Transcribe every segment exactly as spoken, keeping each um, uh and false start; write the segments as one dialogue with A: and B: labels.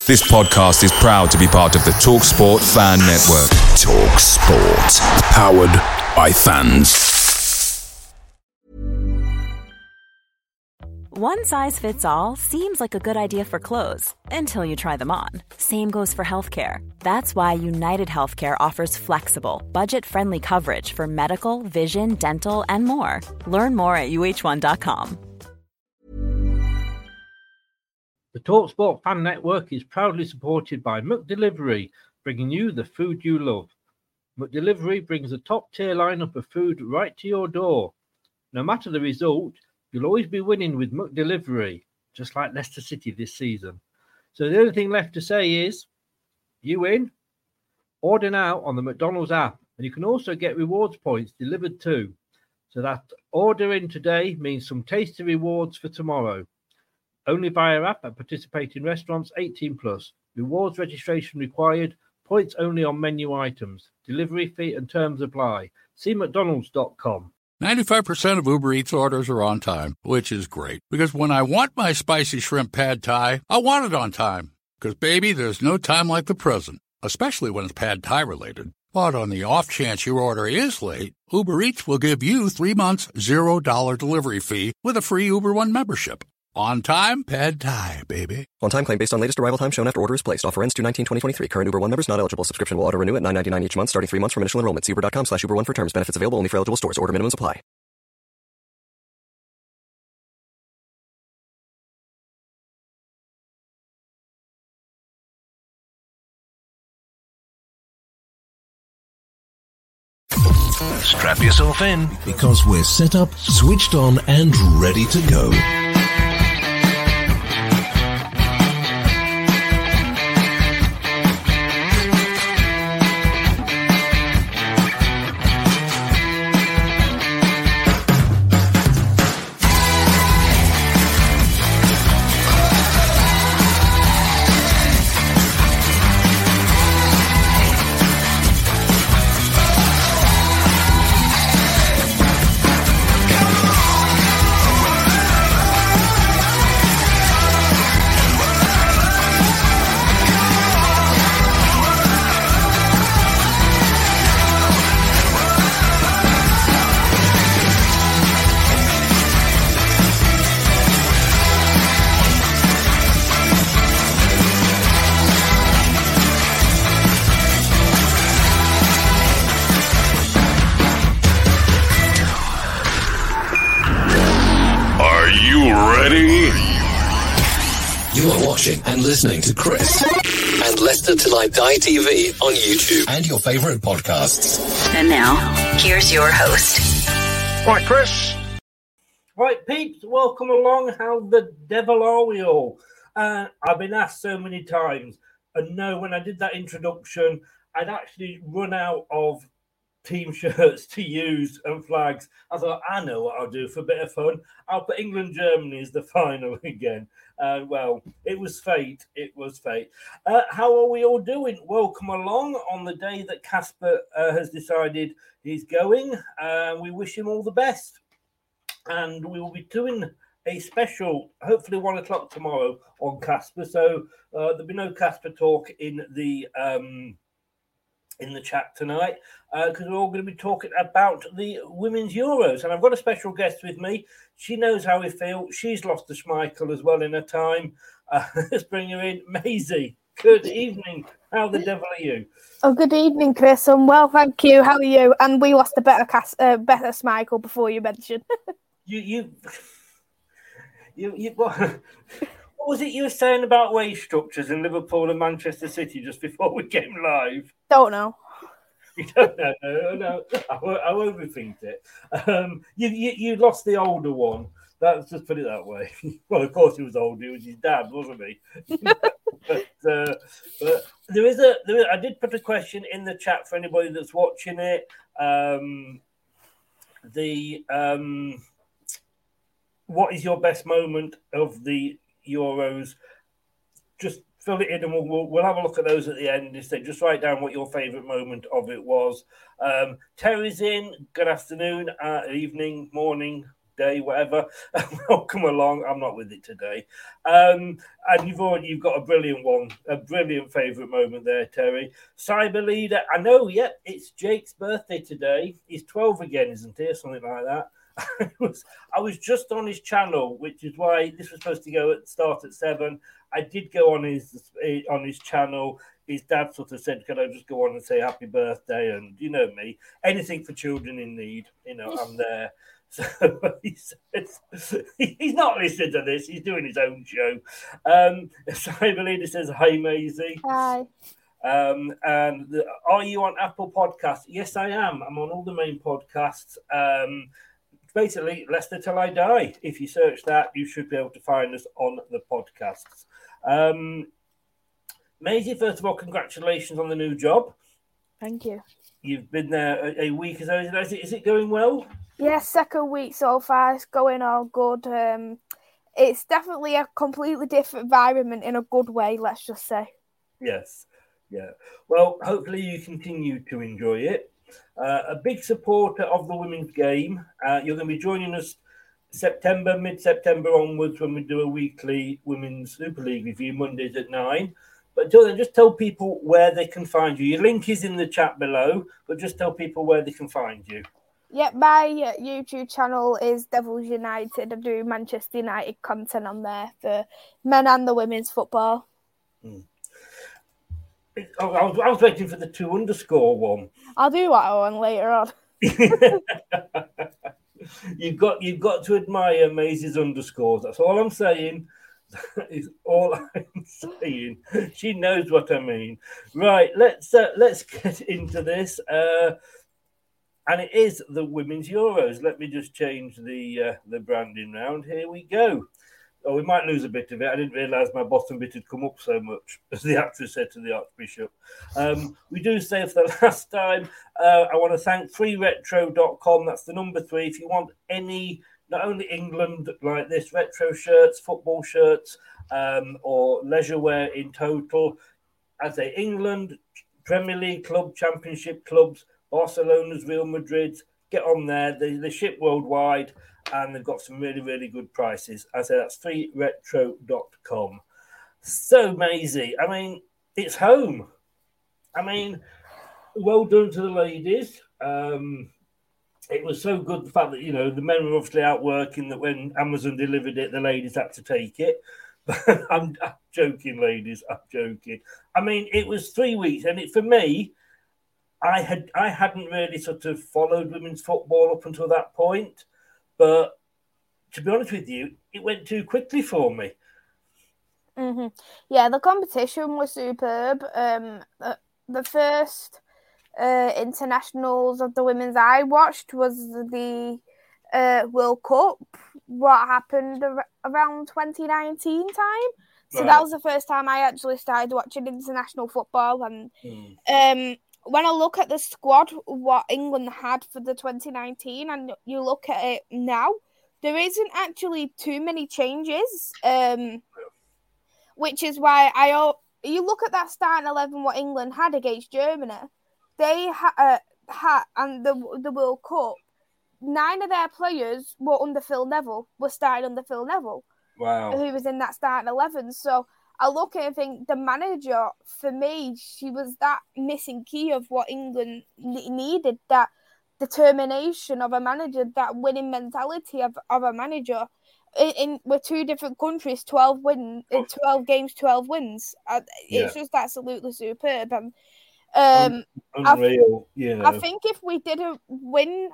A: This podcast is proud to be part of the TalkSport Fan Network. TalkSport. Powered by fans.
B: One size fits all seems like a good idea for clothes until you try them on. Same goes for healthcare. That's why United Healthcare offers flexible, budget-friendly coverage for medical, vision, dental, and more. Learn more at U H one dot com.
C: The TalkSport Fan Network is proudly supported by McDelivery, bringing you the food you love. McDelivery brings a top-tier lineup of food right to your door. No matter the result, you'll always be winning with McDelivery, just like Leicester City this season. So the only thing left to say is, you win. Order now on the McDonald's app, and you can also get rewards points delivered too. So that ordering today means some tasty rewards for tomorrow. Only via app at participating restaurants, eighteen plus. Rewards registration required. Points only on menu items. Delivery fee and terms apply. See mcdonalds dot com.
D: ninety-five percent of Uber Eats orders are on time, which is great. Because when I want my spicy shrimp pad thai, I want it on time. Because, baby, there's no time like the present. Especially when it's pad thai related. But on the off chance your order is late, Uber Eats will give you three months, zero dollar delivery fee with a free Uber One membership. On time, pad thai, baby.
E: On time claim based on latest arrival time shown after order is placed. Offer ends two nineteen twenty twenty-three. Current Uber One members not eligible. Subscription will auto renew at nine ninety-nine each month starting three months from initial enrollment. See uber dot com slash uber one for terms. Benefits available only for eligible stores. Order minimums apply.
F: Strap yourself in, because we're set up, switched on, and ready to go. And listening to Chris and Leicester Till I Die T V on YouTube and your favourite podcasts.
G: And now, here's your host.
C: Right, Chris. Right, peeps, welcome along. How the devil are we all? Uh, I've been asked so many times, and no, when I did that introduction, I'd actually run out of team shirts to use and flags. I thought, I know what I'll do for a bit of fun. I'll put England-Germany as the final again. Uh, well, it was fate. It was fate. Uh, how are we all doing? Welcome along on the day that Casper uh, has decided he's going. Uh, we wish him all the best. And we will be doing a special, hopefully one o'clock tomorrow on Casper. So uh, there'll be no Casper talk in the um, in the chat tonight because uh, we're all going to be talking about the Women's Euros. And I've got a special guest with me. She knows how we feel. She's lost to Schmeichel as well in her time. Uh, let's bring her in. Maisie, good evening. How the devil are you?
H: Oh, good evening, Chris. I'm well, thank you. How are you? And we lost a better cast, uh, better Schmeichel before you mentioned.
C: you, you, you, you what, what was it you were saying about wage structures in Liverpool and Manchester City just before we came live?
H: Don't know.
C: You don't know, no, no. I, I overthink it. Um, you, you you lost the older one. Let's just put it that way. Well, of course he was older. He was his dad, wasn't he? but, uh, but there is a. There is, I did put a question in the chat for anybody that's watching it. Um, the um, what is your best moment of the Euros? Just fill it in and we'll, we'll, we'll have a look at those at the end. Instead, just write down what your favourite moment of it was. Um, Terry's in. Good afternoon, uh, evening, morning, day, whatever. Welcome along. I'm not with it today. Um, and you've already you've got a brilliant one, a brilliant favourite moment there, Terry. Cyber Leader. I know, yep, yeah, it's Jake's birthday today. He's twelve again, isn't he? Or something like that. I was I was just on his channel, which is why this was supposed to go at start at seven. I did go on his on his channel. His dad sort of said, "Can I just go on and say happy birthday?" And you know me, anything for children in need. You know, I'm there. So he says he's not listening to this. He's doing his own show. Um, Cyber Leader says, "Hi, Maisie."
H: Hi.
C: Um, and the, are you on Apple Podcasts? Yes, I am. I'm on all the main podcasts. Um, Basically, Leicester Till I Die. If you search that, you should be able to find us on the podcasts. Um, Maisie, first of all, congratulations on the new job.
H: Thank you.
C: You've been there a, a week or so. Is it, is it going well?
H: Yeah, second week so far. It's going all good. Um, it's definitely a completely different environment in a good way, let's just say.
C: Yes. Yeah. Well, hopefully you continue to enjoy it. Uh, a big supporter of the women's game. Uh, you're going to be joining us September, mid-September onwards when we do a weekly Women's Super League review, Mondays at nine. But until then, just tell people where they can find you. Your link is in the chat below, but just tell people where they can find you.
H: Yeah, my YouTube channel is Devils United. I do Manchester United content on there for men and the women's football.
C: Hmm. I was, I was waiting for the two underscore one.
H: I'll do that one later on.
C: you've got you've got to admire Maisie's underscores. That's all I'm saying. That is all I'm saying. She knows what I mean. Right, let's uh, let's get into this. Uh, and it is the Women's Euros. Let me just change the uh, the branding round. Here we go. Oh, we might lose a bit of it. I didn't realise my bottom bit had come up so much, as the actress said to the Archbishop. Um, we do say for the last time, uh, I want to thank three retro dot com. That's the number three. If you want any, not only England like this, retro shirts, football shirts, um, or leisure wear in total, I say England, Premier League club, Championship clubs, Barcelona's, Real Madrid's, get on there. They, they ship worldwide. And they've got some really, really good prices. I say that's three retro dot com. So, Maisie, I mean, it's home. I mean, well done to the ladies. Um, it was so good, the fact that, you know, the men were obviously out working, that when Amazon delivered it, the ladies had to take it. But I'm, I'm joking, ladies. I'm joking. I mean, it was three weeks. And it, for me, I, had, I hadn't really sort of followed women's football up until that point. But to be honest with you, it went too quickly for me.
H: Mm-hmm. Yeah, the competition was superb. Um, the, the first uh, internationals of the women's I watched was the uh, World Cup. What happened ar- around twenty nineteen time? So right. That was the first time I actually started watching international football. And mm. um. When I look at the squad, what England had for the twenty nineteen, and you look at it now, there isn't actually too many changes, um, which is why I. You look at that starting eleven, what England had against Germany, they ha- uh, had, and the the World Cup, nine of their players were under Phil Neville, were starting under Phil Neville.
C: Wow.
H: Who was in that starting eleven. So I look at it and think the manager, for me, she was that missing key of what England needed, that determination of a manager, that winning mentality of, of a manager. In, in with two different countries, twelve win, in twelve games, twelve wins. It's yeah. just absolutely superb. And um,
C: unreal. I, yeah.
H: I think if we didn't win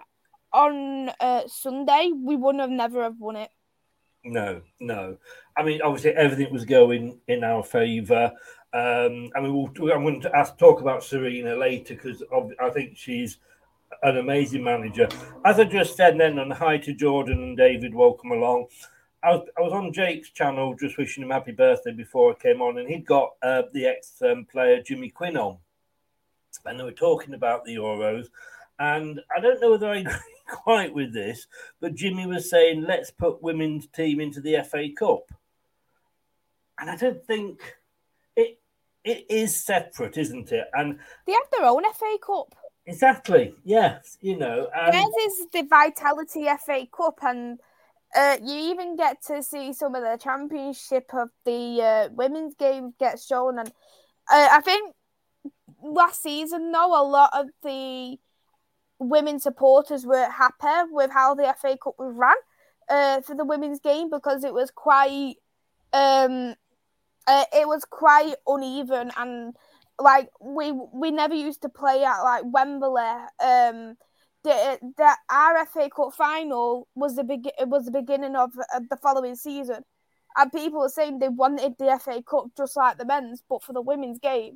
H: on uh, Sunday, we wouldn't have never have won it.
C: No, no. I mean, obviously, everything was going in our favour. Um, I mean, we'll, I'm going to ask, talk about Serena later because I think she's an amazing manager. As I just said then, and hi to Jordan and David, welcome along. I was, I was on Jake's channel just wishing him happy birthday before I came on, and he'd got uh, the ex-player um, Jimmy Quinn on. And they were talking about the Euros. And I don't know whether I agree quite with this, but Jimmy was saying, let's put women's team into the F A Cup. And I don't think it it is separate, isn't it? And
H: they have their own F A Cup.
C: Exactly, yes, you know. And
H: theirs is the Vitality F A Cup, and Uh, you even get to see some of the championship of the uh, women's game get shown, and uh, I think last season, though, a lot of the women supporters were happy with how the F A Cup was ran uh, for the women's game because it was quite, um, uh, it was quite uneven, and like we we never used to play at like Wembley. Um, the the our F A Cup final was the big was the beginning of uh, the following season, and people were saying they wanted the F A Cup just like the men's, but for the women's game.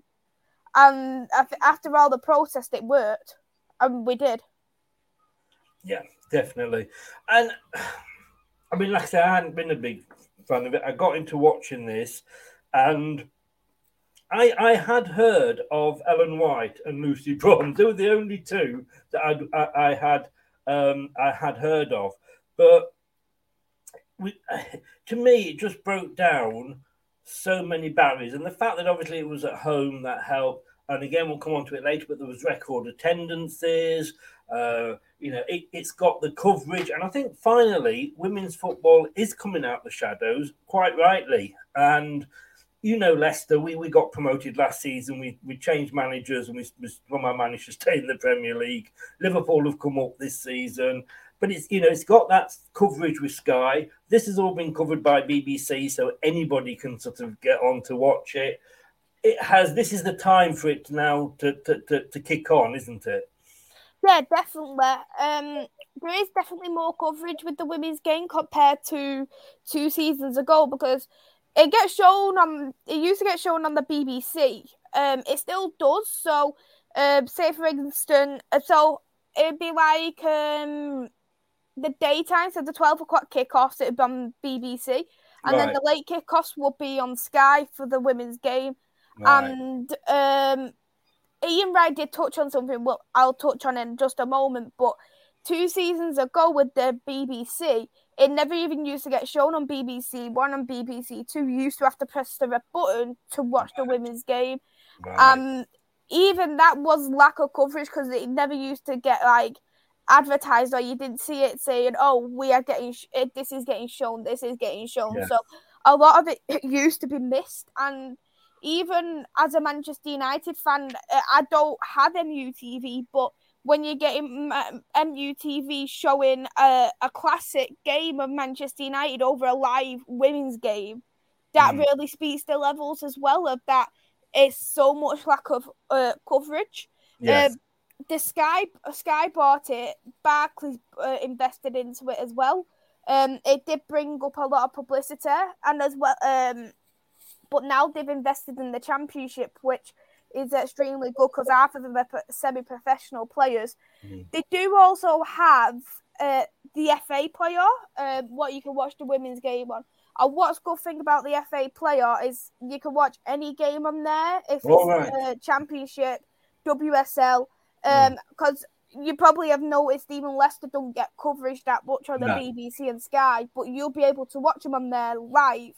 H: And after all the protest, it worked, and we did.
C: Yeah, definitely. And I mean, like I said, I hadn't been a big fan of it. I got into watching this, and I, I had heard of Ellen White and Lucy Bronze. They were the only two that I'd, I, I had um, I had heard of. But we, to me, it just broke down so many barriers. And the fact that obviously it was at home, that helped. And again, we'll come on to it later, but there was record attendances. Uh, you know, it, it's got the coverage. And I think finally, women's football is coming out the shadows, quite rightly. And you know, Leicester, we, we got promoted last season. We we changed managers and we, we somehow managed to stay in the Premier League. Liverpool have come up this season. But it's, you know, it's got that coverage with Sky. This has all been covered by B B C, so anybody can sort of get on to watch it. It has, this is the time for it now to, to, to, to kick on, isn't it?
H: Yeah, definitely. Um, there is definitely more coverage with the women's game compared to two seasons ago because it gets shown on, it used to get shown on the B B C. Um, it still does. So, um, say for instance, so it'd be like um, the daytime, so the twelve o'clock kickoffs, it'd be on B B C. And right. then the late kickoffs would be on Sky for the women's game. Right. And um, Ian Wright did touch on something, well, I'll touch on in just a moment, but two seasons ago with the B B C, it never even used to get shown on B B C One and B B C Two. You used to have to press the red button to watch the women's game. Right. Um, even that was lack of coverage because it never used to get like advertised, or you didn't see it saying, "Oh, we are getting sh- this is getting shown, this is getting shown." Yeah. So a lot of it used to be missed. And even as a Manchester United fan, I don't have M U T V, but when you're getting M U T V showing a, a classic game of Manchester United over a live women's game, that mm. really speaks to levels as well of that it's so much lack of uh, coverage. Yes. Um, the Sky Sky bought it, Barclays uh, invested into it as well. Um, it did bring up a lot of publicity, and as well, um, but now they've invested in the Championship, which is extremely good because half of them are semi-professional players. Mm. They do also have uh, the F A player, uh, what you can watch the women's game on. And what's good thing about the F A player is you can watch any game on there if it's right. uh, Championship, W S L, because um, mm. you probably have noticed even Leicester don't get coverage that much on the no. B B C and Sky, but you'll be able to watch them on there live.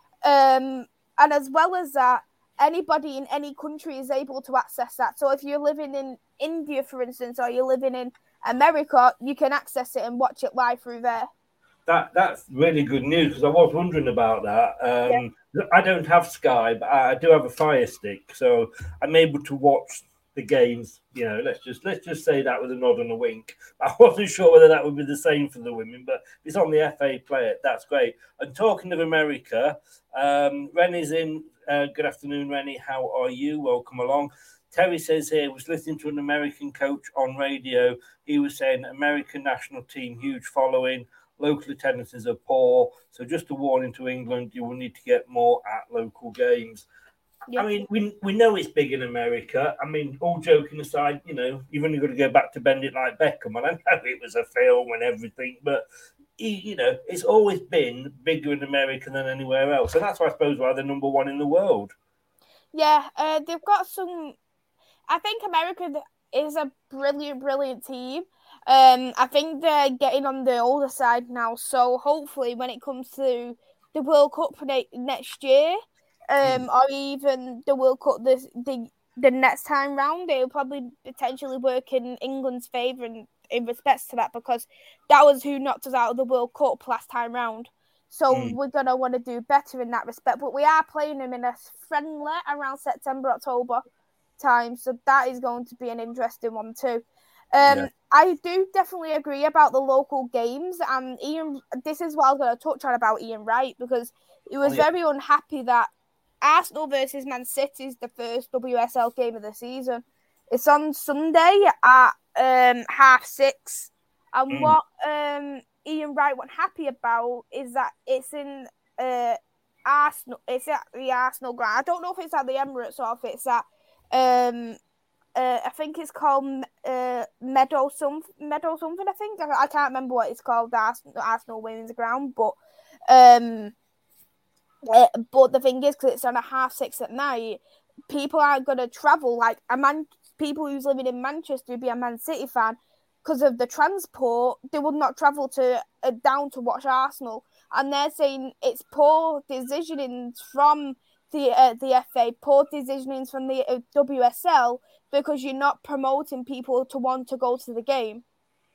H: Um, and as well as that, anybody in any country is able to access that. So if you're living in India, for instance, or you're living in America, you can access it and watch it live through there.
C: That That's really good news because I was wondering about that. Um, yeah. I don't have Sky, but I do have a Fire Stick, so I'm able to watch the games. You know, let's just let's just say that with a nod and a wink. I wasn't sure whether that would be the same for the women, but if it's on the F A player, that's great. And talking of America, um, Rennie's in. Uh, good afternoon, Rennie. How are you? Welcome along. Terry says here, was listening to an American coach on radio. He was saying American national team, huge following. Local attendances are poor. So just a warning to England, you will need to get more at local games. Yeah. I mean, we we know it's big in America. I mean, all joking aside, you know, you've only got to go back to Bend It Like Beckham. And I know it was a film and everything, but, you know, it's always been bigger in America than anywhere else. And that's, I suppose, why they're number one in the world.
H: Yeah, uh, they've got some... I think America is a brilliant, brilliant team. Um, I think they're getting on the older side now. So hopefully when it comes to the World Cup ne- next year, um, mm. or even the World Cup this, the the next time round, it'll probably potentially work in England's favour and in respects to that, because that was who knocked us out of the World Cup last time round. So mm. we're going to want to do better in that respect. But we are playing them in a friendly around September, October time. So that is going to be an interesting one too. Um, yeah. I do definitely agree about the local games. And Ian, this is what I was going to touch on about Ian Wright, because he was oh, yeah. very unhappy that Arsenal versus Man City is the first W S L game of the season. It's on Sunday at um, half six. And mm. what... Um, Ian Wright wasn't happy about is that it's in uh, Arsenal. It's at the Arsenal ground. I don't know if it's at the Emirates or if it's at um, uh, I think it's called uh, Meadow some Meadow something. I think I, I can't remember what it's called. The Arsenal, the Arsenal women's ground, but um, uh, but the thing is, because it's on a half six at night, people aren't going to travel. Like a man, people who's living in Manchester would be a Man City fan. Because of the transport, they would not travel to uh, down to watch Arsenal, and they're saying it's poor decisionings from the uh, the F A, poor decisionings from the uh, W S L, because you're not promoting people to want to go to the game.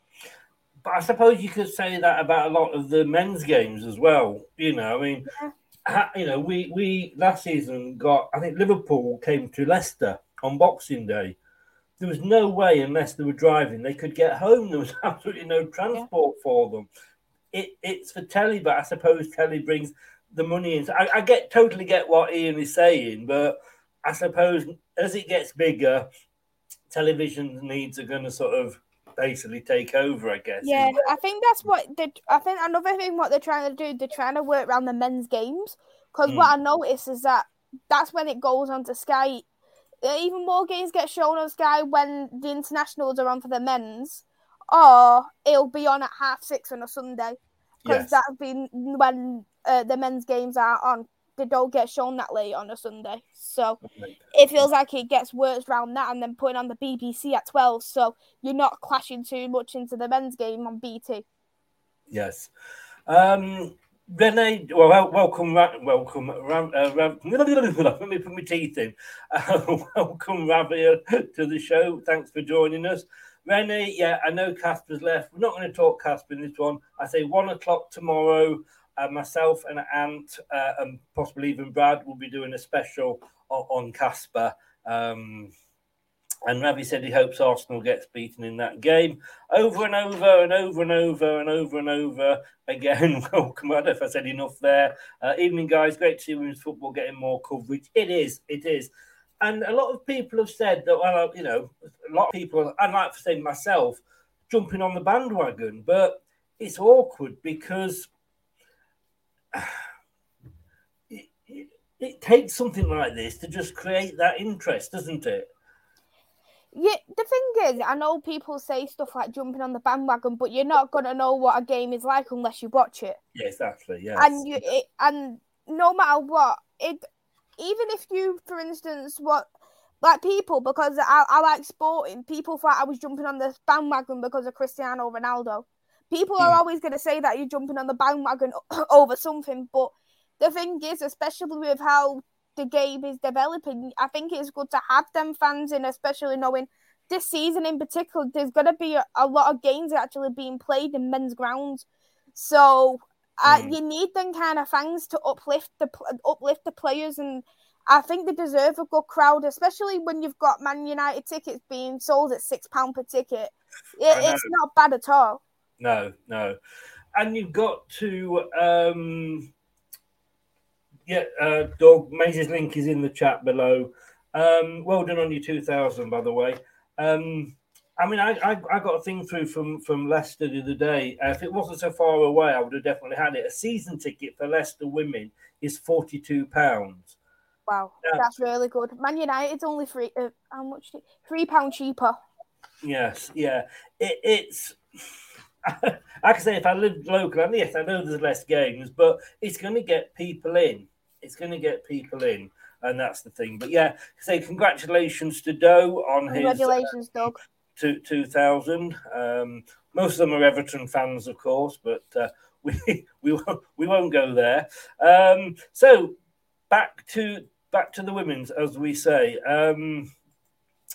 C: But I suppose you could say that about a lot of the men's games as well. You know, I mean, yeah. ha, you know, we we last season got, I think Liverpool came to Leicester on Boxing Day. There was no way, unless they were driving, they could get home. There was absolutely no transport yeah. for them. It, it's for telly, but I suppose telly brings the money in. So I, I get totally get what Ian is saying, but I suppose as it gets bigger, television needs are going to sort of basically take over, I guess.
H: Yeah, I think that's what they, I think another thing what they're trying to do, they're trying to work around the men's games, because mm. what I noticed is that that's when it goes on to Sky. Even more games get shown on Sky when the internationals are on for the men's, or it'll be on at half six on a Sunday, because yes. that'll be when uh, the men's games are on. They don't get shown that late on a Sunday, so it feels like it gets worked around that, and then putting on the B B C at twelve, so you're not clashing too much into the men's game on B T.
C: Yes. Um... Renee, well, welcome, welcome. Uh, Rav, let me put my teeth in. Uh, welcome, Ravia, to the show. Thanks for joining us, Renee. Yeah, I know Casper's left. We're not going to talk Casper in this one. I say one o'clock tomorrow. Uh, myself and Ant, uh, and possibly even Brad, will be doing a special on, on Casper. Um, And Ravi said he hopes Arsenal gets beaten in that game. Over and over and over and over and over and over again. Welcome. I don't know if I said enough there. Uh, evening, guys. Great to see women's football getting more coverage. It is. It is. And a lot of people have said that, well, you know, a lot of people, I'd like to say myself, jumping on the bandwagon. But it's awkward because it, it, it takes something like this to just create that interest, doesn't it?
H: Yeah, the thing is, I know people say stuff like jumping on the bandwagon, but you're not going to know what a game is like unless you watch it.
C: Yeah, exactly, yes.
H: And, you, it, and no matter what, it even if you, for instance, what like people, because I, I like sporting, people thought I was jumping on the bandwagon because of Cristiano Ronaldo. People are mm. always going to say that you're jumping on the bandwagon over something, but the thing is, especially with how the game is developing, I think it's good to have them fans in, especially knowing this season in particular, there's going to be a, a lot of games actually being played in men's grounds. So uh, mm. you need them kind of fans to uplift the uplift the players, and I think they deserve a good crowd, especially when you've got Man United tickets being sold at six pounds per ticket. It, it's not bad at all.
C: No, no. And you've got to... Um... Yeah, uh, Doug, Maisie's link is in the chat below. Um, well done on your two thousand, by the way. Um, I mean, I, I I got a thing through from, from Leicester the other day. Uh, if it wasn't so far away, I would have definitely had it. A season ticket for Leicester women is forty-two pounds.
H: Wow, uh, that's really good. Man United's only three. Uh, how much? Three pound cheaper.
C: Yes, yeah. It, it's. I can say if I lived local, and yes, I know there's less games, but it's going to get people in. It's going to get people in, and that's the thing. But yeah, say congratulations to Doe on
H: congratulations,
C: his
H: uh, Doug.
C: Two two thousand. Um, most of them are Everton fans, of course, but uh, we we won't, we won't go there. Um, so back to back to the women's, as we say. Um,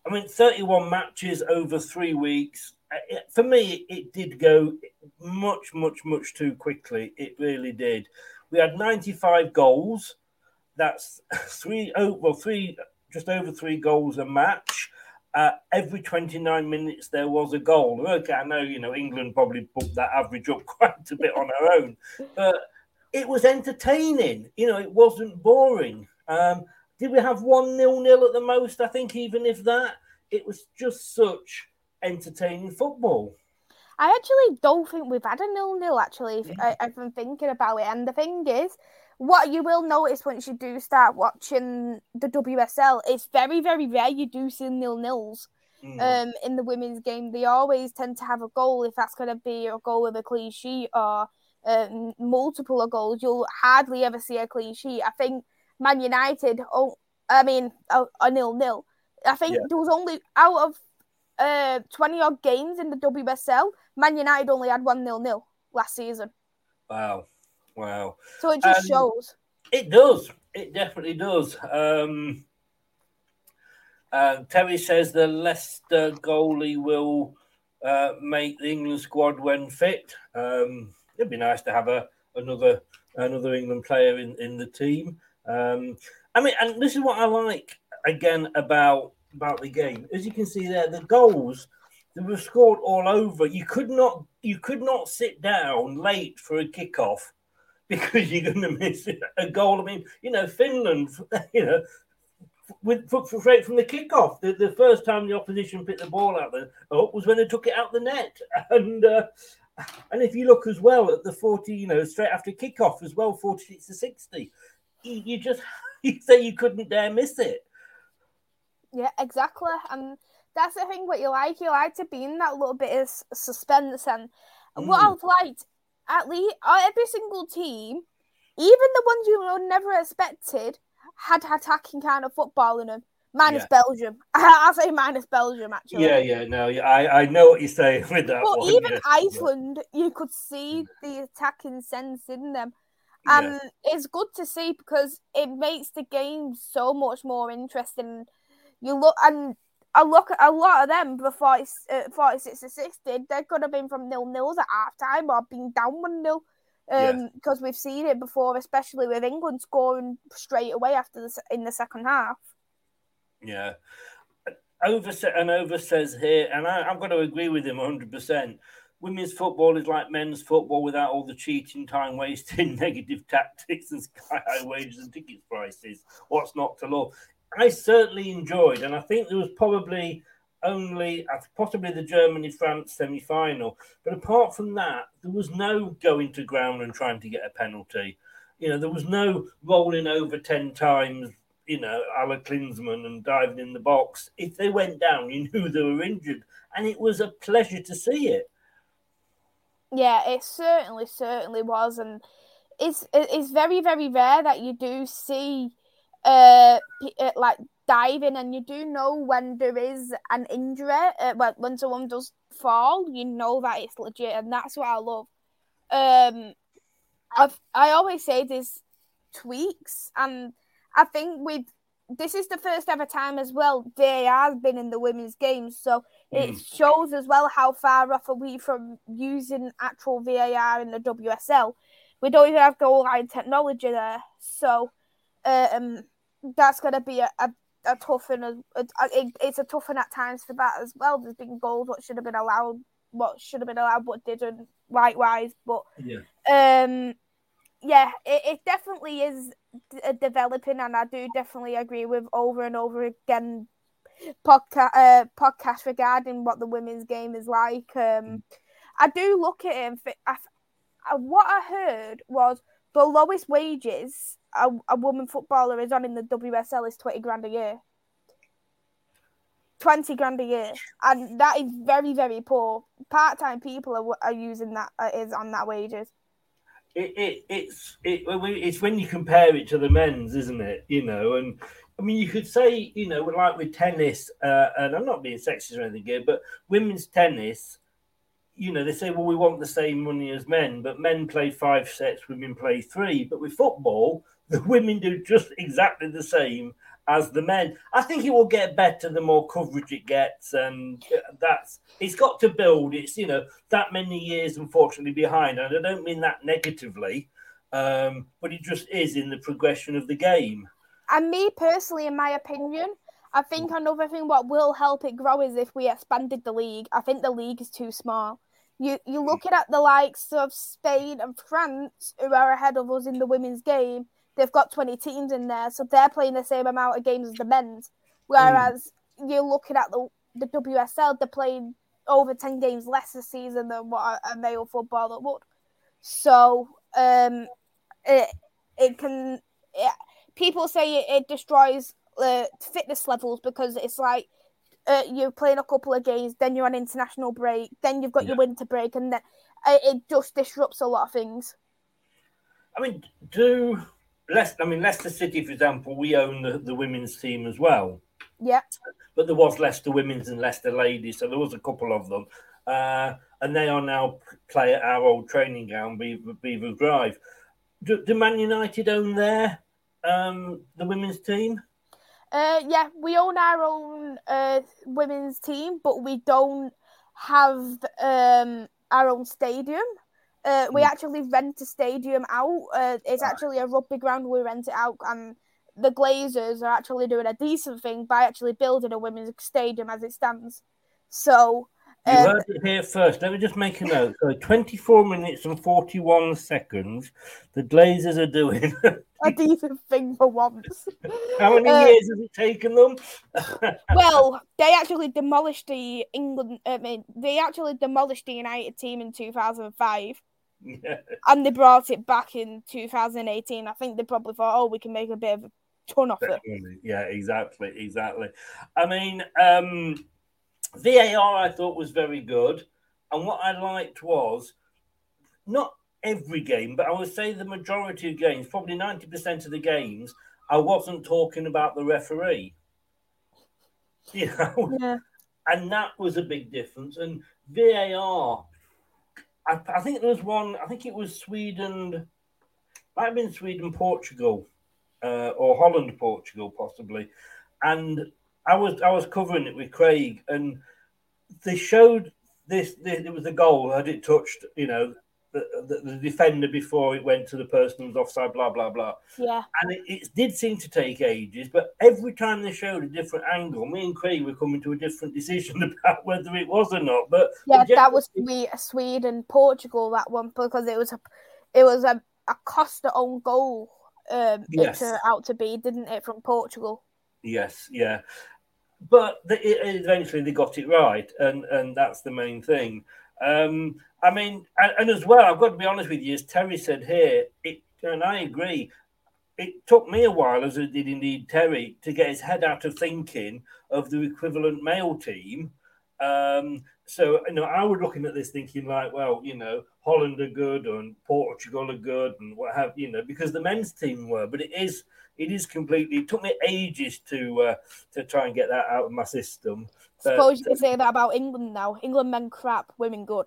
C: I mean, thirty-one matches over three weeks. For me, it did go much, much, much too quickly. It really did. We had ninety-five goals. That's three over three, just over three goals a match. Uh, every twenty-nine minutes there was a goal. Okay, I know, you know, England probably bumped that average up quite a bit on our own, but it was entertaining. You know, it wasn't boring. Um, did we have one nil-nil at the most? I think even if that, it was just such entertaining football.
H: I actually don't think we've had a nil-nil, actually, if I, I've been thinking about it. And the thing is, what you will notice once you do start watching the W S L, it's very, very rare you do see nil-nils mm. um, in the women's game. They always tend to have a goal, if that's going to be a goal with a clean sheet or um, multiple of goals. You'll hardly ever see a clean sheet. I think Man United, oh, I mean, a, a nil-nil. I think yeah. there was only, out of uh, twenty-odd games in the W S L, Man United only had one nil-nil last season.
C: Wow. Wow.
H: So it just
C: um,
H: shows.
C: It does. It definitely does. Um, uh, Terry says the Leicester goalie will uh, make the England squad when fit. Um, it'd be nice to have a another another England player in, in the team. Um, I mean, and this is what I like, again, about, about the game. As you can see there, the goals that were scored all over. You could not you could not sit down late for a kickoff because you're going to miss a goal. I mean, you know, Finland, you know, with straight from the kickoff, the, the first time the opposition picked the ball out there oh, was when they took it out the net. And uh, and if you look as well at the forty, you know, straight after kickoff as well, forty-six to sixty, you, you just you say you couldn't dare miss it.
H: Yeah, exactly. And that's the thing. What you like, you like to be in that little bit of suspense. And mm. what I've liked, at least every single team, even the ones you would never expected, had attacking kind of football in them. Minus yeah. Belgium. I say minus Belgium, actually.
C: Yeah, yeah, no, yeah, I, I know what you're saying with that.
H: But
C: one,
H: even
C: yeah.
H: Iceland, you could see the attacking sense in them. And yeah. it's good to see because it makes the game so much more interesting. You look, and I look at a lot of them before it's uh, forty-six to sixty, they could have been from nil-nils at half time or been down one nil. Um, because yeah. we've seen it before, especially with England scoring straight away after the in the second half.
C: Yeah, Over and Over says here, and I, I'm going to agree with him one hundred percent. Women's football is like men's football without all the cheating, time wasting, negative tactics, and sky-high wages and ticket prices. What's not to love? I certainly enjoyed, and I think there was probably only possibly the Germany-France semi-final. But apart from that, there was no going to ground and trying to get a penalty. You know, there was no rolling over ten times, you know, a la Klinsmann and diving in the box. If they went down, you knew they were injured. And it was a pleasure to see it.
H: Yeah, it certainly, certainly was. And it's it's very, very rare that you do see uh like diving, and you do know when there is an injury, uh, when, when someone does fall, you know that it's legit, and that's what I love. Um, I've, I always say there's tweaks, and I think with this is the first ever time as well V A R has been in the women's games, so mm. it shows as well how far off are we from using actual V A R in the W S L. We don't even have goal line technology there, so um, that's going to be a, a, a tough and a, a, it, it's a tough one at times for that as well. There's been goals what should have been allowed, what should have been allowed, what didn't, likewise. But yeah, um, yeah, it, it definitely is d- developing, and I do definitely agree with over and over again podcast uh, podcast regarding what the women's game is like. Um, mm. I do look at it, and th- I, I, what I heard was the lowest wages a, a woman footballer is on in the W S L is twenty grand a year. twenty grand a year. And that is very, very poor. Part-time people are, are using that, uh, is on that wages.
C: It, it it's it, it's when you compare it to the men's, isn't it? You know, and I mean, you could say, you know, like with tennis, uh, and I'm not being sexist or anything here, but women's tennis, you know, they say, well, we want the same money as men, but men play five sets, women play three. But with football, the women do just exactly the same, as the men. I think it will get better the more coverage it gets, and that's it's got to build. It's you know that many years unfortunately behind, and I don't mean that negatively, um, but it just is in the progression of the game.
H: And me personally, in my opinion, I think another thing what will help it grow is if we expanded the league. I think the league is too small. You you're looking at the likes of Spain and France, who are ahead of us in the women's game. They've got twenty teams in there, so they're playing the same amount of games as the men's. Whereas mm. you're looking at the the W S L, they're playing over ten games less a season than what a, a male footballer would. So um, it it can. It, people say it, it destroys uh, fitness levels because it's like. Uh, you're playing a couple of games, then you're on international break, then you've got yeah. your winter break, and then uh, it just disrupts a lot of things.
C: I mean, do Leicester, I mean, Leicester City, for example, we own the, the women's team as well.
H: Yeah.
C: But there was Leicester Women's and Leicester Ladies, so there was a couple of them. Uh, and they are now play at our old training ground, Beaver, Beaver Drive. Do, do Man United own their um, the women's team?
H: Uh, yeah, we own our own uh, women's team, but we don't have um, our own stadium. Uh, we mm. actually rent a stadium out. Uh, it's actually a rugby ground. We rent it out, and the Glazers are actually doing a decent thing by actually building a women's stadium as it stands. So
C: you um, heard it here first. Let me just make a note. So twenty-four minutes and forty-one seconds. The Glazers are doing
H: a decent thing for once.
C: How many uh, years has it taken them?
H: Well, they actually demolished the England. I mean, they actually demolished the United team in two thousand five, yeah. and they brought it back in two thousand eighteen. I think they probably thought, "Oh, we can make a bit of a ton off it."
C: Yeah, exactly, exactly. I mean, um, V A R I thought was very good, and what I liked was not every game, but I would say the majority of games, probably ninety percent of the games, I wasn't talking about the referee. You know?
H: Yeah.
C: And that was a big difference. And V A R, I, I think there was one, I think it was Sweden, might have been Sweden, Portugal, uh, or Holland, Portugal, possibly. And I was I was covering it with Craig, and they showed this, this it was a goal, had it touched, you know, The, the, the defender before it went to the person who was offside, blah, blah, blah.
H: Yeah.
C: And it, it did seem to take ages, but every time they showed a different angle, me and Craig were coming to a different decision about whether it was or not. But
H: yeah, that was Sweden, Portugal, that one, because it was a, it was a, a Costa own goal um,
C: yes.
H: it turned out to be, didn't it, from Portugal?
C: Yes, yeah. But the, it, eventually they got it right, and, and that's the main thing. Um, I mean, and, and as well, I've got to be honest with you, as Terry said here, it, and I agree, it took me a while, as it did indeed Terry, to get his head out of thinking of the equivalent male team. Um, so, you know, I was looking at this thinking like, well, you know, Holland are good and Portugal are good and what have you know, because the men's team were, but it is, it is completely, it took me ages to uh, to try and get that out of my system.
H: Suppose you could say that about England now. England men crap, women good.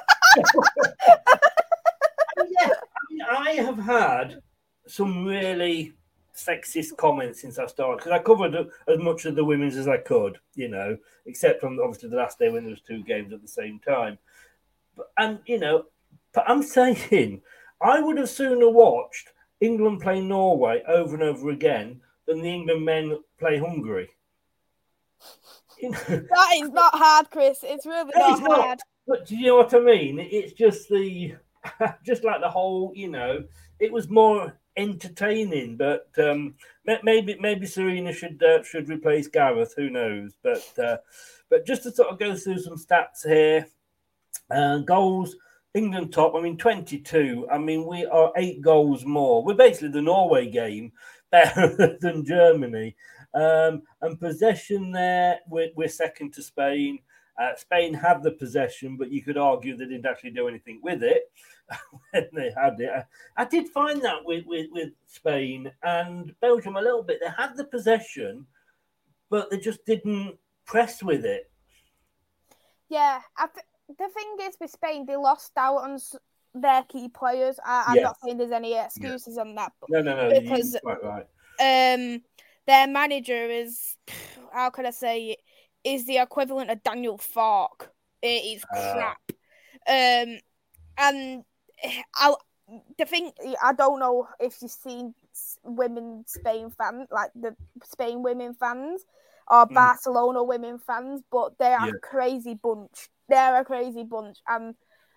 C: Yeah, I mean, I have had some really sexist comments since I started, because I covered as much of the women's as I could, you know, except on obviously the last day when there was two games at the same time. But, and, you know, but I'm saying I would have sooner watched England play Norway over and over again than the England men play Hungary. You know,
H: that is not hard, Chris. It's really not,
C: not
H: hard.
C: But do you know what I mean? It's just the, just like the whole, you know, it was more entertaining. But um, maybe maybe Serena should uh, should replace Gareth. Who knows? But uh, but just to sort of go through some stats here, uh, goals. England top. I mean, twenty-two. I mean, we are eight goals more. We're basically the Norway game better than Germany. Um, and possession there, we're, we're second to Spain. Uh, Spain had the possession, but you could argue they didn't actually do anything with it when they had it. I, I did find that with, with, with Spain and Belgium a little bit. They had the possession, but they just didn't press with it.
H: Yeah, I th- the thing is with Spain, they lost out on their key players. I- I'm
C: yes.
H: not saying there's any excuses
C: yeah.
H: on that. But
C: no, no, no.
H: Because,
C: you're quite right.
H: Um, their manager is, how can I say it, is the equivalent of Daniel Farke. It is crap. Uh. Um, and I, the thing, I don't know if you've seen women Spain fans, like the Spain women fans or mm. Barcelona women fans, but they are yeah. a crazy bunch. They're a crazy bunch. And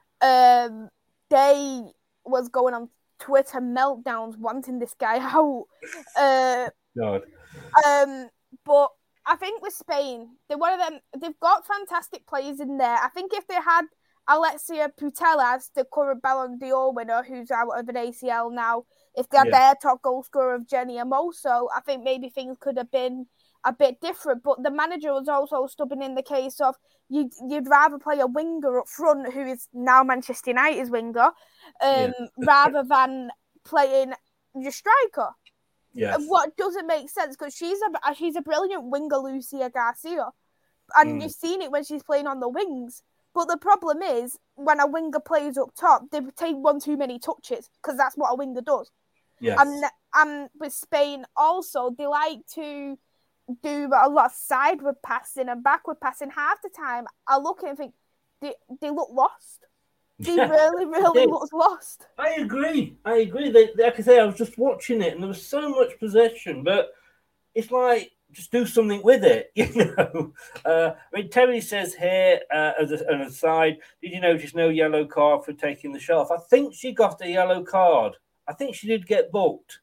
H: um, they was going on Twitter meltdowns wanting this guy out. Uh,
C: God.
H: Um, but I think with Spain, they're one of them. They've got fantastic players in there. I think if they had Alexia Putellas, the current Ballon d'Or winner, who's out of an A C L now, if they had yeah. their top goal scorer of Jenny Hermoso, I think maybe things could have been a bit different. But the manager was also stubborn in the case of you'd, you'd rather play a winger up front, who is now Manchester United's winger, um, yeah. rather than playing your striker.
C: Yes.
H: What doesn't make sense, because she's a she's a brilliant winger, Lucia Garcia, and mm. you've seen it when she's playing on the wings. But the problem is, when a winger plays up top, they take one too many touches, because that's what a winger does.
C: Yes.
H: And, and with Spain also, they like to do a lot of sideward passing and backward passing. Half the time, I look at it and think, they, they look lost. They really, really look lost.
C: I agree. I agree. They, like I say, I was just watching it, and there was so much possession, but it's like, just do something with it, you know. Uh, I mean, Terry says here, uh, as a, an aside, did you notice no yellow card for taking the shot off? I think she got a yellow card. I think she did get booked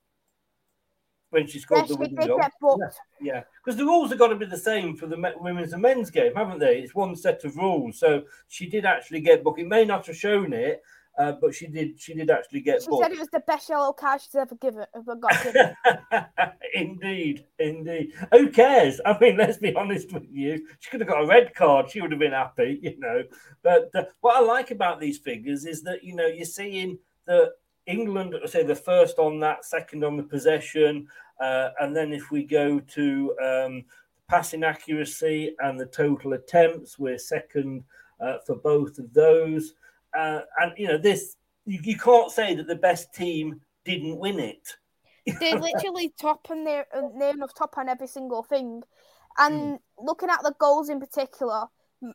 C: when she scored
H: yes,
C: the winning
H: did
C: goal.
H: Get booked.
C: Yeah, because yeah. the rules have got to be the same for the women's and men's game, haven't they? It's one set of rules, so she did actually get booked. It may not have shown it, uh, but she did. She did actually get
H: she
C: booked.
H: She said it was the best yellow card she's ever given. Ever got given.
C: Indeed, indeed. Who cares? I mean, let's be honest with you. She could have got a red card. She would have been happy, you know. But uh, what I like about these figures is that, you know, you're seeing that England, say, the first on that, second on the possession. Uh, and then if we go to um, passing accuracy and the total attempts, we're second uh, for both of those. Uh, and, you know, this, you, you can't say that the best team didn't win it.
H: They're literally top and they're near enough top on every single thing. And mm. looking at the goals in particular,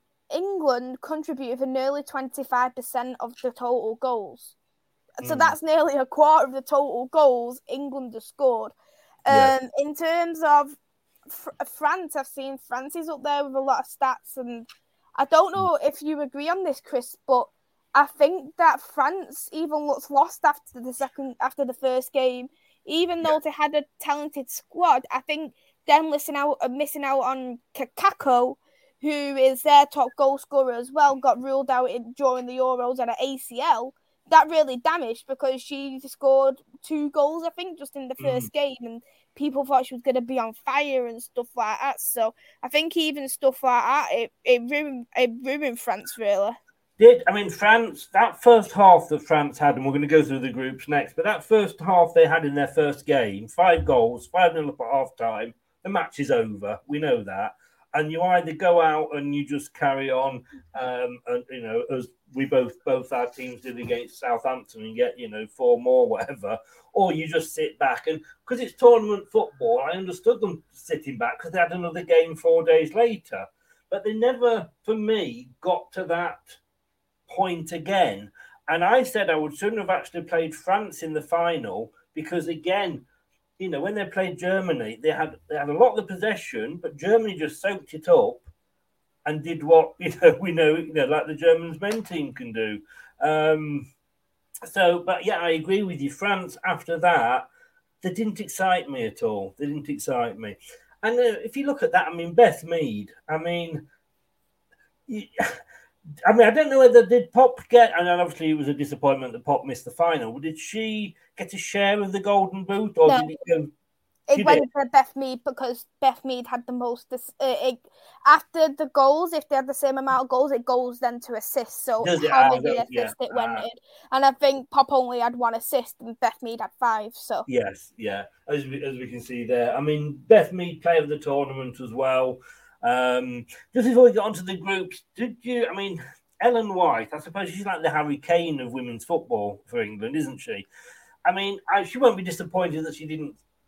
H: England contributed for nearly twenty-five percent of the total goals. So mm. that's nearly a quarter of the total goals England has scored. Um, yeah. In terms of F- France, I've seen France is up there with a lot of stats. And I don't know if you agree on this, Chris, but I think that France even looks lost after the second, after the first game. Even though yeah. they had a talented squad, I think them missing out, uh, missing out on Kakako, who is their top goal scorer as well, got ruled out in, during the Euros on an A C L. That really damaged, because she scored two goals, I think, just in the first mm. game, and people thought she was going to be on fire and stuff like that. So I think even stuff like that, it, it ruined it ruined France, really.
C: Did I mean France, that first half that France had, and we're going to go through the groups next, but that first half they had in their first game, five goals, five nil up at half time, the match is over. We know that. And you either go out and you just carry on, um, and you know, as we both both our teams did against Southampton, and get, you know, four more, whatever, or you just sit back. And because it's tournament football, I understood them sitting back because they had another game four days later. But they never, for me, got to that point again. And I said I would sooner have actually played France in the final, because again, you know, when they played Germany, they had they had a lot of the possession, but Germany just soaked it up and did what, you know, we know, you know, like the Germans men team can do. Um, so, but yeah, I agree with you. France, after that, they didn't excite me at all. They didn't excite me. And uh, if you look at that, I mean, Beth Mead, I mean, you, I mean, I don't know whether did Pop get, and obviously it was a disappointment that Pop missed the final. But did she get a share of the Golden Boot, or
H: no,
C: did it go?
H: It went did. to Beth Mead, because Beth Mead had the most. Uh, it, after the goals, if they had the same amount of goals, it goes then to assists. So
C: Does it?
H: how
C: Ah,
H: many
C: that-
H: assists
C: yeah.
H: it went
C: Ah.
H: in, and I think Pop only had one assist, and Beth Mead had five. So
C: Yes, yeah, as we, as we can see there. I mean, Beth Mead, player of the tournament as well. Um, just before we get onto the groups, did you, I mean, Ellen White, I suppose she's like the Harry Kane of women's football for England, isn't she? I mean, I, she won't be disappointed that she didn't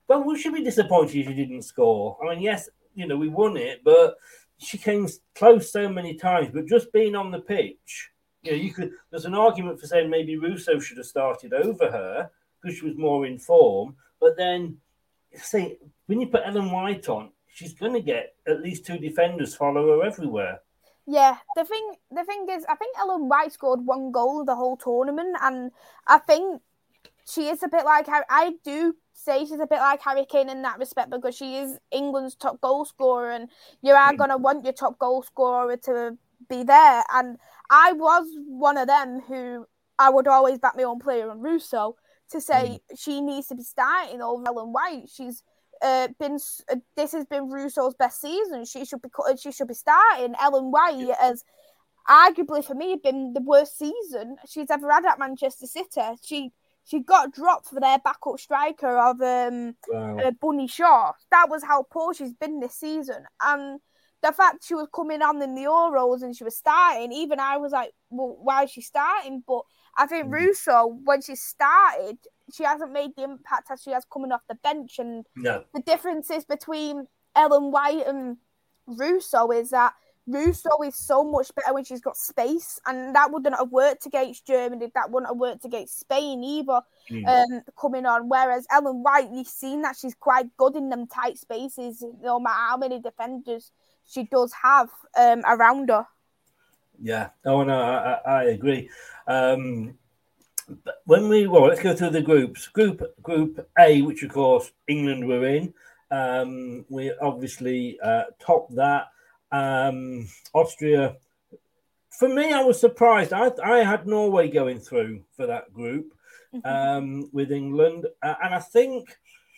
C: well, we should be disappointed if she didn't score. I mean, yes, you know, we won it, but she came close so many times. But just being on the pitch, you know, you could. There's an argument for saying maybe Russo should have started over her because she was more in form. But then, say when you put Ellen White on, she's going to get at least two defenders follow her everywhere.
H: Yeah, the thing the thing is, I think Ellen White scored one goal the whole tournament, and I think she is a bit like Harry. I do say she's a bit like Harry Kane in that respect because she is England's top goal scorer, and you are going to want your top goal scorer to be there. And I was one of them who I would always back my own player on Russo to say mm. she needs to be starting over Ellen White. She's uh, been uh, this has been Russo's best season. She should be she should be starting. Ellen White has arguably for me been the worst season she's ever had at Manchester City. She She got dropped for their backup striker of um, wow. uh, Bunny Shaw. That was how poor she's been this season. And the fact she was coming on in the Euros and she was starting, even I was like, well, why is she starting? But I think mm. Russo, when she started, she hasn't made the impact as she has coming off the bench. And
C: no.
H: the differences between Ellen White and Russo is that Russo is so much better when she's got space, and that wouldn't have worked against Germany. That wouldn't have worked against Spain either, mm. um, coming on. Whereas Ellen White, you've seen that she's quite good in them tight spaces, no matter how many defenders she does have um, around her.
C: Yeah, oh no, I, I agree. Um, when we well, let's go through the groups. Group Group A, which of course England were in, um, we obviously uh, topped that. Um, Austria, for me, I was surprised. I I had Norway going through for that group um, with England, uh, and I think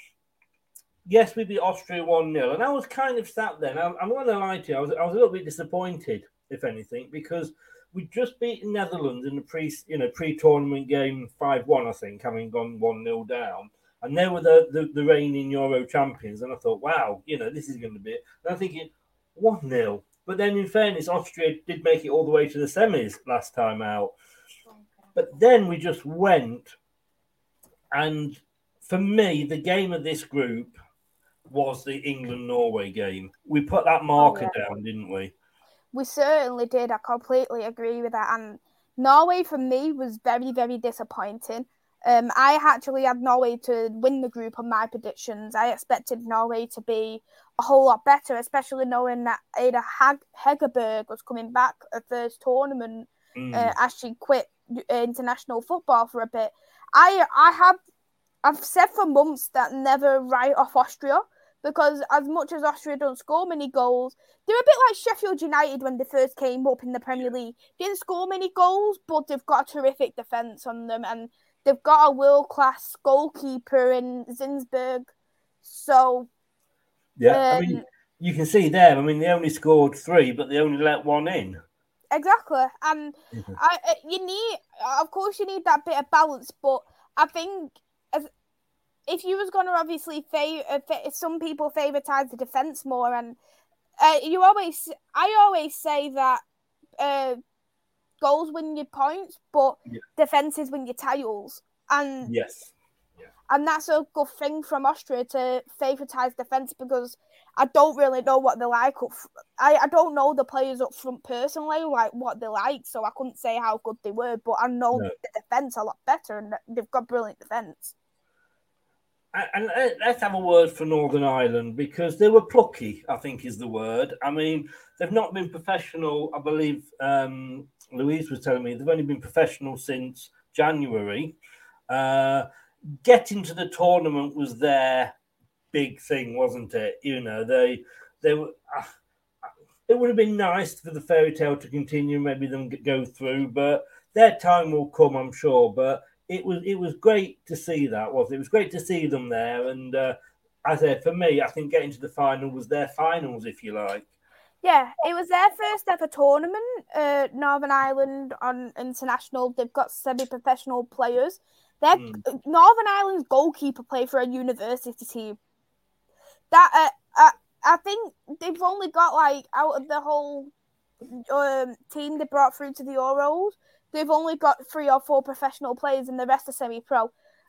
C: yes, we beat Austria one nil, and I was kind of sat there. I'm, I'm going to lie to you, I was I was a little bit disappointed, if anything, because we just beat Netherlands in the pre you know pre tournament game five one, I think, having gone one nil down. And they were the, the, the reigning Euro champions, and I thought, wow, you know, this is going to be it. And I'm thinking, one nil. But then, in fairness, Austria did make it all the way to the semis last time out. But then we just went. And for me, the game of this group was the England-Norway game. We put that marker oh, yeah. down, didn't we?
H: We certainly did. I completely agree with that. And Norway, for me, was very, very disappointing. Um, I actually had Norway to win the group on my predictions. I expected Norway to be a whole lot better, especially knowing that Ada Hag- Hegerberg was coming back at first tournament mm. uh, as she quit international football for a bit. I I have I've said for months that never write off Austria, because as much as Austria don't score many goals, they're a bit like Sheffield United when they first came up in the Premier League. They didn't score many goals, but they've got a terrific defence on them, and they've got a world-class goalkeeper in Zinsberg. So,
C: yeah, um, I mean, you can see there. I mean, they only scored three, but they only let one in. Exactly,
H: and mm-hmm. I, you need, of course, you need that bit of balance. But I think as if you was going to obviously favor, some people favouritize the defence more, and uh, you always, I always say that. Uh, Goals win your points, but yeah. defences win your titles. And
C: yes, yeah.
H: and that's a good thing from Austria to favoritise defence, because I don't really know what they're like. Up f- I, I don't know the players up front personally, like what they're like, so I couldn't say how good they were, but I know no. the defence a lot better, and they've got brilliant defence.
C: And let's have a word for Northern Ireland, because they were plucky, I think is the word. I mean, they've not been professional, I believe. Um, Louise was telling me they've only been professional since January. Uh, getting to the tournament was their big thing, wasn't it? You know, they they were. Uh, it would have been nice for the fairy tale to continue, maybe them go through, but their time will come, I'm sure. But it was it was great to see that, wasn't it? It was great to see them there, and uh, as I said, for me, I think getting to the final was their finals, if you like.
H: Yeah, it was their first ever tournament, uh, Northern Ireland on international. They've got semi-professional players. Their mm. Northern Ireland's goalkeeper played for a university team. That uh, uh, I think they've only got, like, out of the whole um, team they brought through to the Euros, they've only got three or four professional players, and the rest are semi-pro.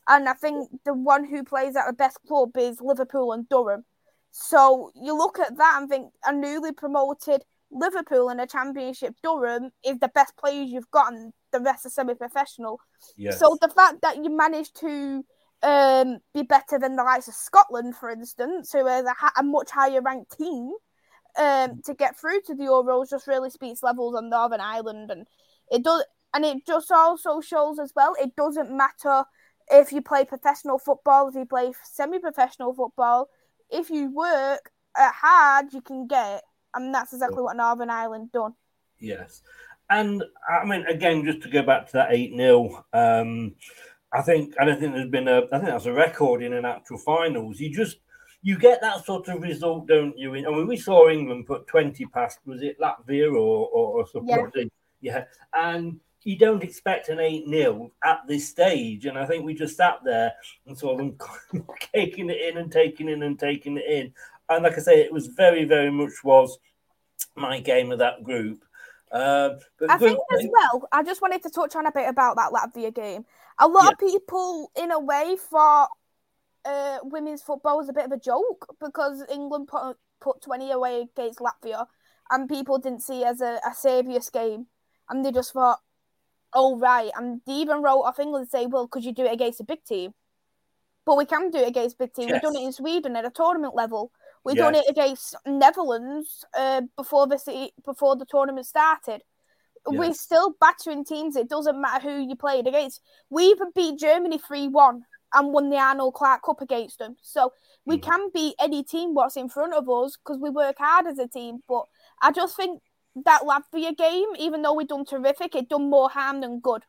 H: And I think the one who plays at the best club is Liverpool and Durham. So you look at that and think a newly promoted Liverpool in a championship, Durham, is the best players you've got, and the rest are semi-professional. Yes. So the fact that you managed to um, be better than the likes of Scotland, for instance, who is a, a much higher ranked team, um, to get through to the Euros just really speaks levels on Northern Ireland, and it does, and it just also shows as well it doesn't matter if you play professional football, if you play semi-professional football, if you work hard, you can get it. And that's exactly what Northern Ireland done.
C: Yes. And, I mean, again, just to go back to that eight nil, um, I think, I don't think there's been a, I think that's a record in an actual finals. You just, you get that sort of result, don't you? I mean, we saw England put twenty past, was it Latvia or, or, or something? Yeah. yeah. And you don't expect an eight nil at this stage. And I think we just sat there and saw them taking it in and taking it in and taking it in. And like I say, it was very, very much was my game of that group. Uh, but
H: I think as well, I just wanted to touch on a bit about that Latvia game. A lot yeah. of people, in a way, thought uh, women's football was a bit of a joke because England put, put twenty away against Latvia and people didn't see it as a, a saviour's game. And they just thought, oh, right. And they even wrote off England and say, well, could you do it against a big team? But we can do it against big team. Yes. We've done it in Sweden at a tournament level. We've yes. done it against Netherlands uh, before the before the tournament started. Yes. We're still battering teams. It doesn't matter who you played against. We even beat Germany three one and won the Arnold Clark Cup against them. So we mm. can beat any team what's in front of us because we work hard as a team. But I just think that Latvia game, even though we've done terrific, it done more harm than good.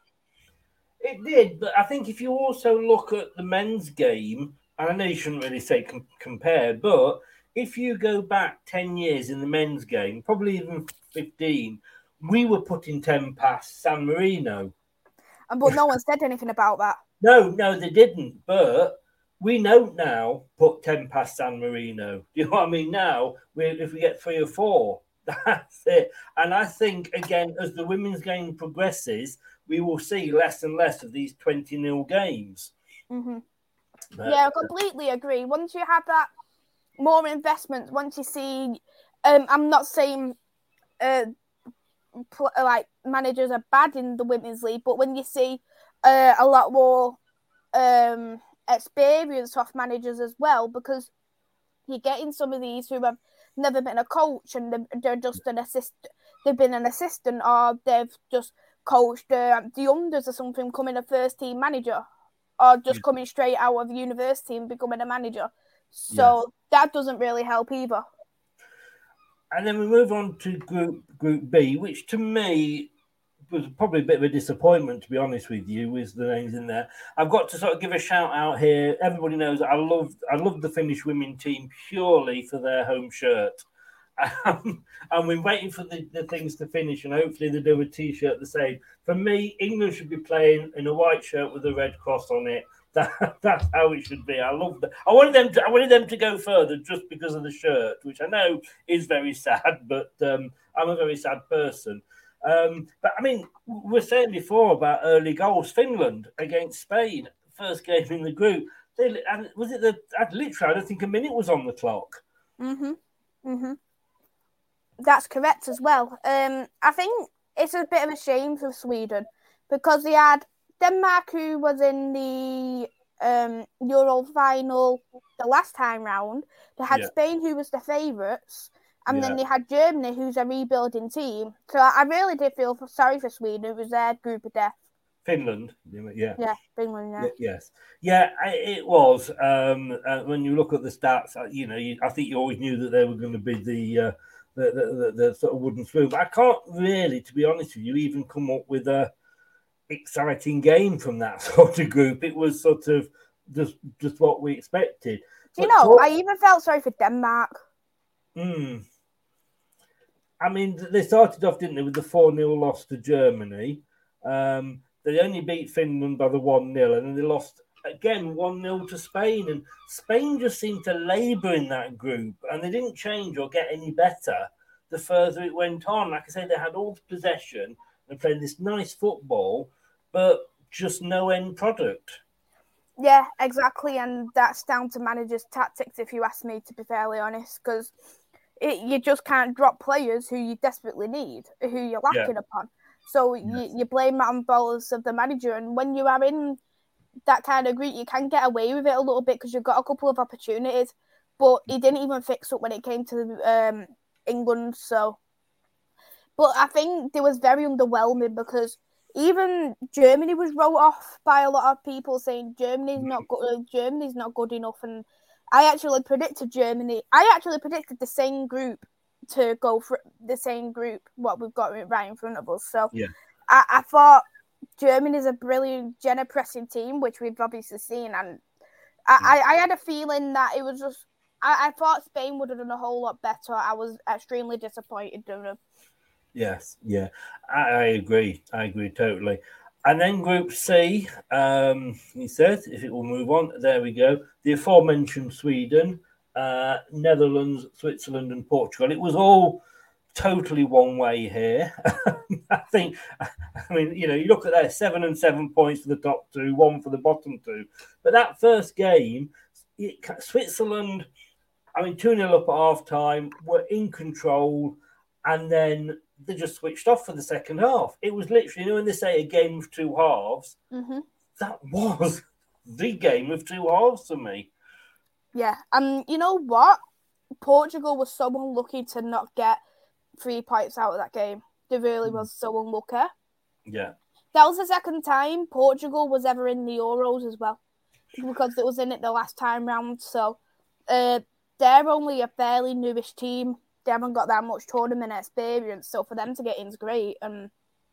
C: It did, but I think if you also look at the men's game, and I know you shouldn't really say com- compare, but if you go back ten years in the men's game, probably even fifteen, we were putting ten past San Marino.
H: And but no one said anything about that.
C: No, no, they didn't. But we know now put ten past San Marino. Do you know what I mean? Now, we, if we get three or four, that's it. And I think, again, as the women's game progresses, we will see less and less of these twenty nil games.
H: Mm-hmm. But, yeah, I completely agree. Once you have that more investment, once you see, um, I'm not saying uh, pl- like managers are bad in the women's league, but when you see uh, a lot more um, experienced off managers as well, because you're getting some of these who have never been a coach and they're, they're just an assist. They've been an assistant or they've just coached uh, the unders or something, becoming a first team manager, or just yeah. coming straight out of university and becoming a manager. So yes. that doesn't really help either.
C: And then we move on to Group Group B, which to me was probably a bit of a disappointment, to be honest with you, with the names in there. I've got to sort of give a shout out here. Everybody knows I love I love the Finnish women team purely for their home shirt. Um, and we're waiting for the, the things to finish, and hopefully they do a T-shirt the same. For me, England should be playing in a white shirt with a red cross on it. That, that's how it should be. I love that. I wanted them to. I wanted them to go further just because of the shirt, which I know is very sad. But um, I'm a very sad person. Um, but I mean, we were saying before about early goals. Finland against Spain, first game in the group. They, and was it the? I literally, I don't think a minute was on the clock.
H: Mhm. Mhm. That's correct as well. Um, I think it's a bit of a shame for Sweden because they had Denmark, who was in the um, Euro final the last time round. They had yeah. Spain, who was the favourites. And yeah. then they had Germany, who's a rebuilding team. So I really did feel sorry for Sweden. It was their group of death.
C: Finland, yeah.
H: Yeah, Finland, yeah.
C: Yes. Yeah, it was. Um, uh, when you look at the stats, you know, you, I think you always knew that they were going to be the, uh, the, the, the, the sort of wooden spoon. But I can't really, to be honest with you, even come up with a exciting game from that sort of group. It was sort of just just what we expected.
H: Do you but know, talk... I even felt sorry for Denmark.
C: Hmm. I mean, they started off, didn't they, with the four nil loss to Germany. Um, they only beat Finland by the one nil, and then they lost again one nil to Spain. And Spain just seemed to labour in that group, and they didn't change or get any better the further it went on. Like I say, they had all the possession and played this nice football, but just no end product.
H: Yeah, exactly, and that's down to managers' tactics, if you ask me, to be fairly honest, because you just can't drop players who you desperately need, who you're lacking
C: Yeah.
H: upon. So
C: Yes.
H: you, you blame that on balls of the manager, and when you are in that kind of group, you can get away with it a little bit because you've got a couple of opportunities, but he didn't even fix up when it came to um, England, so... But I think it was very underwhelming because even Germany was wrote off by a lot of people saying Germany's not good. Germany's not good enough, and I actually predicted Germany. I actually predicted the same group to go for the same group what we've got right in front of us. So
C: Yeah.
H: I, I thought Germany's a brilliant Jenna pressing team, which we've obviously seen, and I, I, I had a feeling that it was just. I, I thought Spain would have done a whole lot better. I was extremely disappointed in them.
C: Yes, yeah, I, I agree. I agree totally. And then Group C, um, he said, if it will move on, there we go. The aforementioned Sweden, uh, Netherlands, Switzerland, and Portugal. It was all totally one way here. I think, I mean, you know, you look at that, seven and seven points for the top two, one for the bottom two. But that first game, it, Switzerland, I mean, two nil up at half time, were in control, and then they just switched off for the second half. It was literally, you know, when they say a game of two halves,
H: mm-hmm.
C: that was the game of two halves to me.
H: Yeah, and you know what? Portugal was so unlucky to not get three points out of that game. They really mm. was so unlucky.
C: Yeah.
H: That was the second time Portugal was ever in the Euros as well, because it was in it the last time round. So uh, they're only a fairly newish team. They haven't got that much tournament experience, so for them to get in is great. And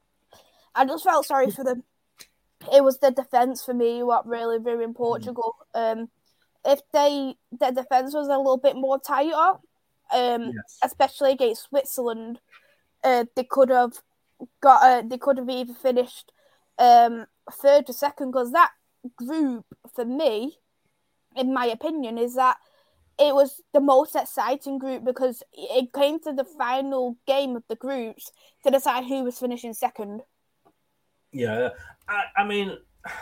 H: I just felt sorry for them. It was the defence for me what really ruined Portugal. Mm. Um, if they their defence was a little bit more tighter, um, yes. especially against Switzerland, uh, they could have got a, they could have either finished um, third or second. Because that group, for me, in my opinion, is that it was the most exciting group because it came to the final game of the groups to decide who was finishing second.
C: Yeah, I, I mean,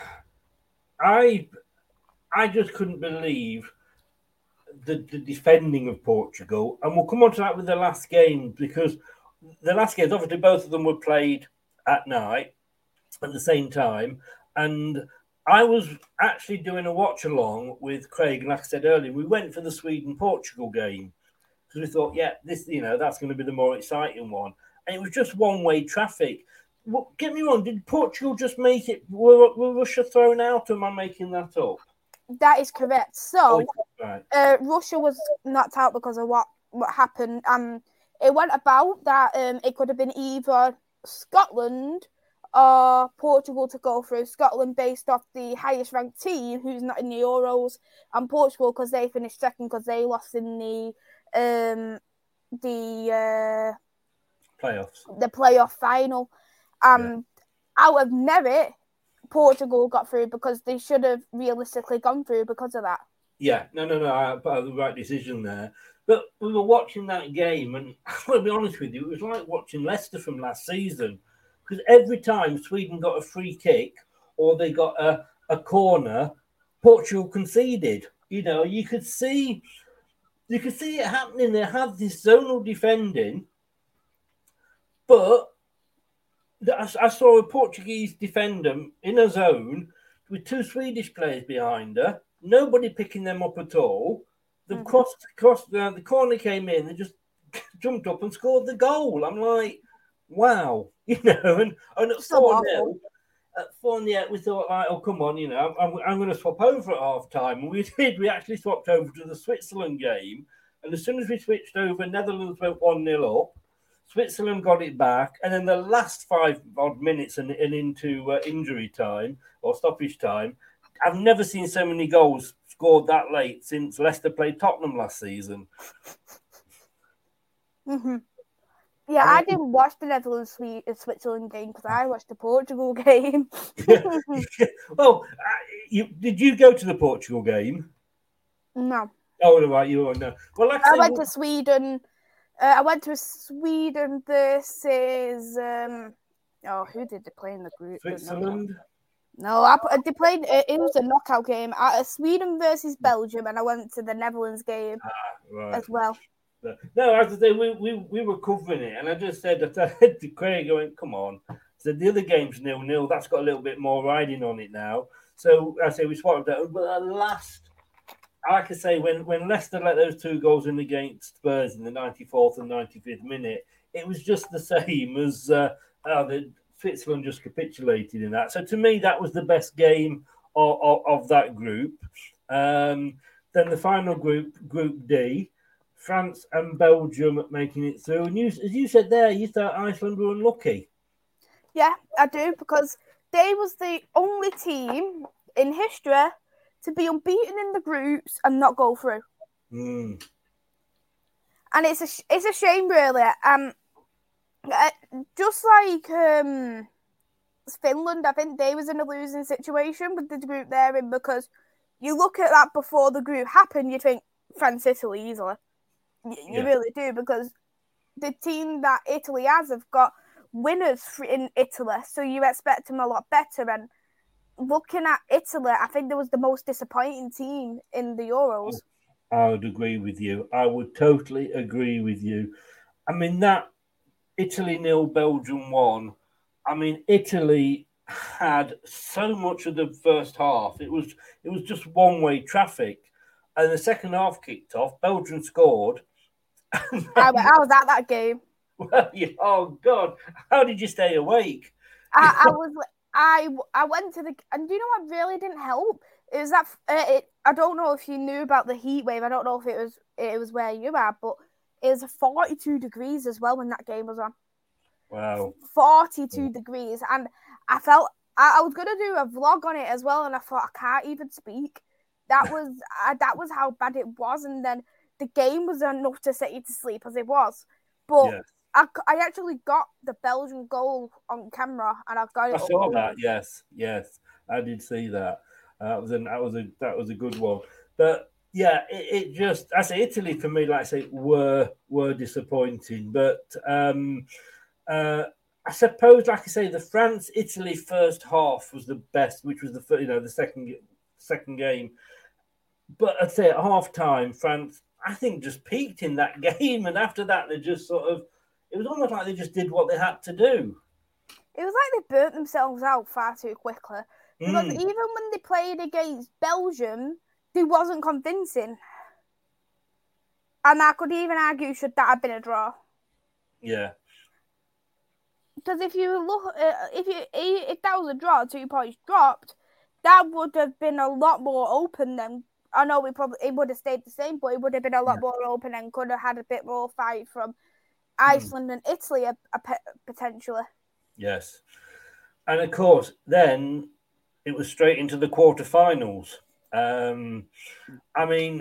C: I I just couldn't believe the, the defending of Portugal. And we'll come on to that with the last game, because the last games, obviously, both of them were played at night at the same time. And I was actually doing a watch along with Craig, and like I said earlier, we went for the Sweden-Portugal game because we thought, yeah, this, you know, that's going to be the more exciting one. And it was just one-way traffic. Well, get me wrong, did Portugal just make it? Were, were Russia thrown out, or am I making that up?
H: That is correct. So,
C: oh, right.
H: uh, Russia was knocked out because of what, what happened. Um, it went about that um, it could have been either Scotland or Portugal to go through. Scotland based off the highest ranked team who's not in the Euros, and Portugal because they finished second because they lost in the um, the uh,
C: playoffs,
H: the playoff final. Um, yeah. Out of merit, Portugal got through because they should have realistically gone through because of that.
C: Yeah, no, no, no, I put the right decision there. But we were watching that game, and I'll be honest with you, it was like watching Leicester from last season. Because every time Sweden got a free kick or they got a, a corner, Portugal conceded. You know, you could see you could see it happening. They had this zonal defending, but I saw a Portuguese defender in a zone with two Swedish players behind her, nobody picking them up at all. The mm-hmm. cross, cross uh, the corner came in, they just jumped up and scored the goal. I'm like, wow, you know, and, and at four nil, at four nil, we thought, like, oh, come on, you know, I'm, I'm going to swap over at half time. And we did, we actually swapped over to the Switzerland game. And as soon as we switched over, Netherlands went one nil up. Switzerland got it back, and then the last five odd minutes and, and into uh, injury time or stoppage time, I've never seen so many goals scored that late since Leicester played Tottenham last season.
H: Mm-hmm. Yeah, I, mean, I didn't watch the Netherlands Switzerland game because I watched the Portugal game.
C: Well, uh, you, did you go to the Portugal game?
H: No.
C: Oh, right, you were no. Well, like
H: I,
C: I
H: went
C: well,
H: to Sweden. Uh, I went to Sweden versus um, oh, who did they play in the group?
C: Switzerland.
H: No, I, they played. It was a knockout game at Sweden versus Belgium, and I went to the Netherlands game
C: ah, right.
H: as well.
C: No, as I say, we, we we were covering it, and I just said that I said to Craig, going, "Come on." So the other game's nil nil. That's got a little bit more riding on it now. So I say we spotted that. But at last, like I say, when when Leicester let those two goals in against Spurs in the ninety-fourth and ninety-fifth minute, it was just the same as uh, uh, the Switzerland just capitulated in that. So to me, that was the best game of, of, of that group. Um, then the final group, Group D, France and Belgium making it through. And you, as you said there, you thought Iceland were unlucky.
H: Yeah, I do, because they was the only team in history to be unbeaten in the groups and not go through.
C: Mm.
H: And it's a it's a shame, really. Um, uh, just like um, Finland, I think they was in a losing situation with the group they're in, because you look at that before the group happened, you think France, Italy easily. You, you
C: Yeah.
H: really do, because the team that Italy has have got winners in Italy, so you expect them a lot better. And looking at Italy, I think they was the most disappointing team in the Euros.
C: I would agree with you. I would totally agree with you. I mean, that Italy nil, Belgium one. I mean, Italy had so much of the first half. It was it was just one way traffic, and the second half kicked off. Belgium scored.
H: I, I was at that game.
C: Well, yeah, oh God, how did you stay awake?
H: I, I was I I went to the and do you know what really didn't help? It was that uh, it. I don't know if you knew about the heat wave. I don't know if it was it was where you are, but it was forty-two degrees as well when that game was on.
C: Wow,
H: forty-two yeah. degrees, and I felt I, I was gonna do a vlog on it as well, and I thought I can't even speak. That was uh, that was how bad it was, and then the game was enough to set you to sleep as it was, but. Yeah. I, I actually got the Belgian goal on camera, and I've got it.
C: I saw that. Yes, yes, I did see that. Uh, that was a that was a that was a good one. But yeah, it, it just I say Italy for me, like I say, were were disappointing. But um, uh, I suppose, like I say, the France Italy first half was the best, which was the you know the second second game. But I'd say at half time, France I think just peaked in that game, and after that they just sort of. It was almost like they just did what they had to do.
H: It was like they burnt themselves out far too quickly. Because mm. even when they played against Belgium, they wasn't convincing. And I could even argue, should that have been a draw?
C: Yeah.
H: Because if you look, uh, if you if that was a draw, two points dropped, that would have been a lot more open than. I know we probably it would have stayed the same, but it would have been a lot yeah. more open and could have had a bit more fight from. Iceland mm. and Italy are, are potentially.
C: Yes. And of course, then it was straight into the quarterfinals. Um, I mean,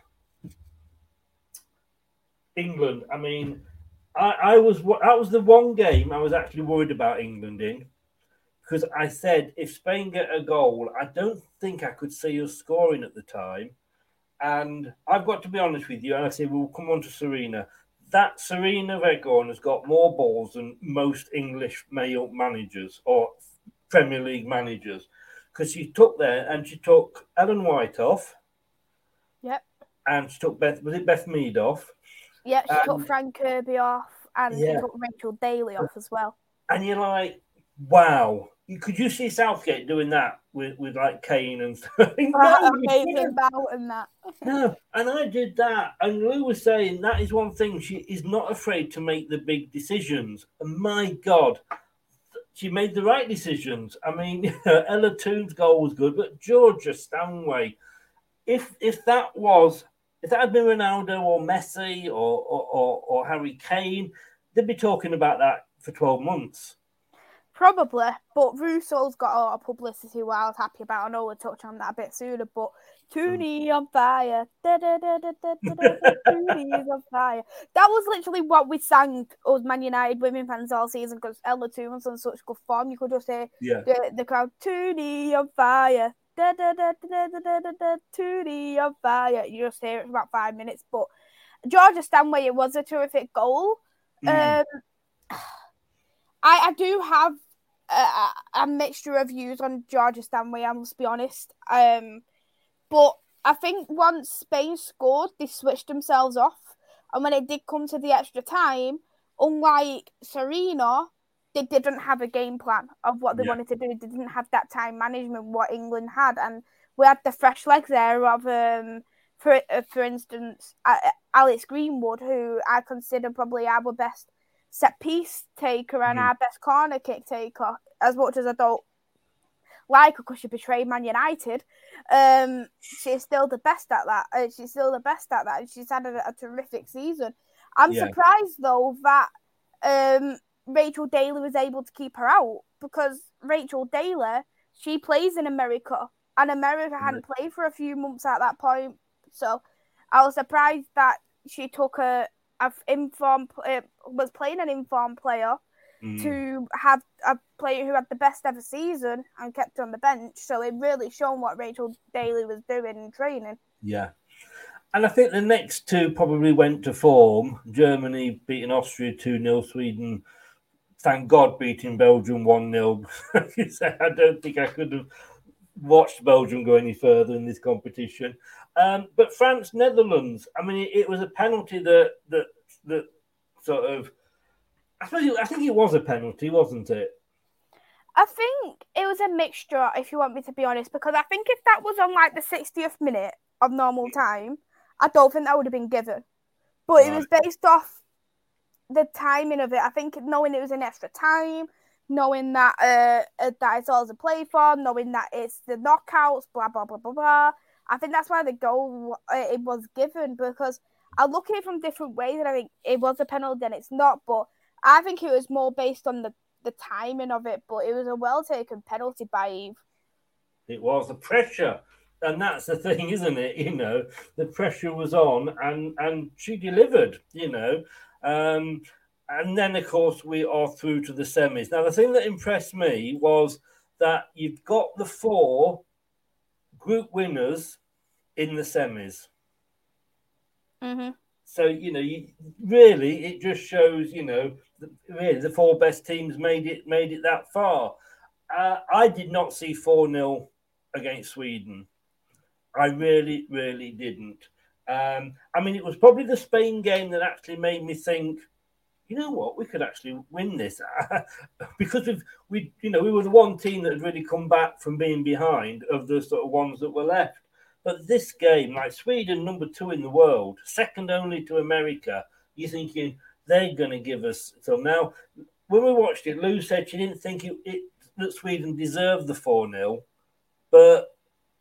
C: England, I mean, I, I was that was the one game I was actually worried about England in, because I said if Spain get a goal, I don't think I could see us scoring at the time. And I've got to be honest with you, and I say we'll come on to Serena. That Serena Reguilón has got more balls than most English male managers or Premier League managers, because she took there and she took Ellen White off.
H: Yep.
C: And she took Beth, was it Beth Mead off?
H: Yeah, she and, took Frank Kirby off, and yeah. she took Rachel Daly off as well.
C: And you're like, wow. Could you see Southgate doing that with, with like Kane and stuff?
H: No, amazing bout and that.
C: No, and I did that. And Lou was saying that is one thing. She is not afraid to make the big decisions. And my God, she made the right decisions. I mean, Ella Toon's goal was good, but Georgia Stanway, if if that was, if that had been Ronaldo or Messi or or, or, or Harry Kane, they'd be talking about that for twelve months.
H: Probably, but Russo's got a lot of publicity, what I was happy about. I know we'll touch on that a bit sooner, but Toonie on fire. Toonie's on fire. That was literally what we sang, us Man United women fans all season, because Ella Toon was on such good form. You could just hear
C: yeah.
H: the, the crowd, Toonie on fire. Toonie on fire. You just hear it for about five minutes. But Georgia Stanway, it was a terrific goal. Mm. Um, I, I do have a, a mixture of views on Georgia Stanway, I must be honest. Um, but I think once Spain scored, they switched themselves off. And when it did come to the extra time, unlike Serena, they didn't have a game plan of what they yeah. wanted to do. They didn't have that time management, what England had. And we had the fresh legs there of, um, for, uh, for instance, uh, Alex Greenwood, who I consider probably our best set piece taker and mm. our best corner kick taker, as much as I don't like her because she betrayed Man United. Um, she's still the best at that. Uh, she's still the best at that. And she's had a, a terrific season. I'm yeah. surprised, though, that um, Rachel Daly was able to keep her out, because Rachel Daly, she plays in America, and America mm. hadn't played for a few months at that point. So I was surprised that she took a I've informed uh, was playing an informed player mm. to have a player who had the best ever season and kept her on the bench. So it really shown what Rachel Daly was doing in training.
C: Yeah. And I think the next two probably went to form. Germany beating Austria two nil, Sweden, thank God, beating Belgium one nil. I don't think I could have watched Belgium go any further in this competition. Um, but France, Netherlands, I mean, it, it was a penalty that that that sort of, I suppose it, I think it was a penalty, wasn't it?
H: I think it was a mixture, if you want me to be honest, because I think if that was on like the sixtieth minute of normal time, I don't think that would have been given. But right. it was based off the timing of it. I think knowing it was an extra time, knowing that uh, that it's all to play for, knowing that it's the knockouts, blah, blah, blah, blah, blah. I think that's why the goal uh, it was given, because I look at it from different ways and I think it was a penalty and it's not, but I think it was more based on the, the timing of it, but it was a well-taken penalty by Eve.
C: It was the pressure, and that's the thing, isn't it? You know, the pressure was on and, and she delivered, you know. Um, and then, of course, we are through to the semis. Now, the thing that impressed me was that you've got the four group winners in the semis.
H: Mm-hmm.
C: So, you know, you, really, it just shows, you know, the, really the four best teams made it made it that far. Uh, I did not see four nil against Sweden. I really, really didn't. Um, I mean, it was probably the Spain game that actually made me think, you know what, we could actually win this. Because we've, we, you know, we were the one team that had really come back from being behind of the sort of ones that were left. But this game, like Sweden, number two in the world, second only to America, you're thinking they're going to give us. So now, when we watched it, Lou said she didn't think it, it, that Sweden deserved the four nil, but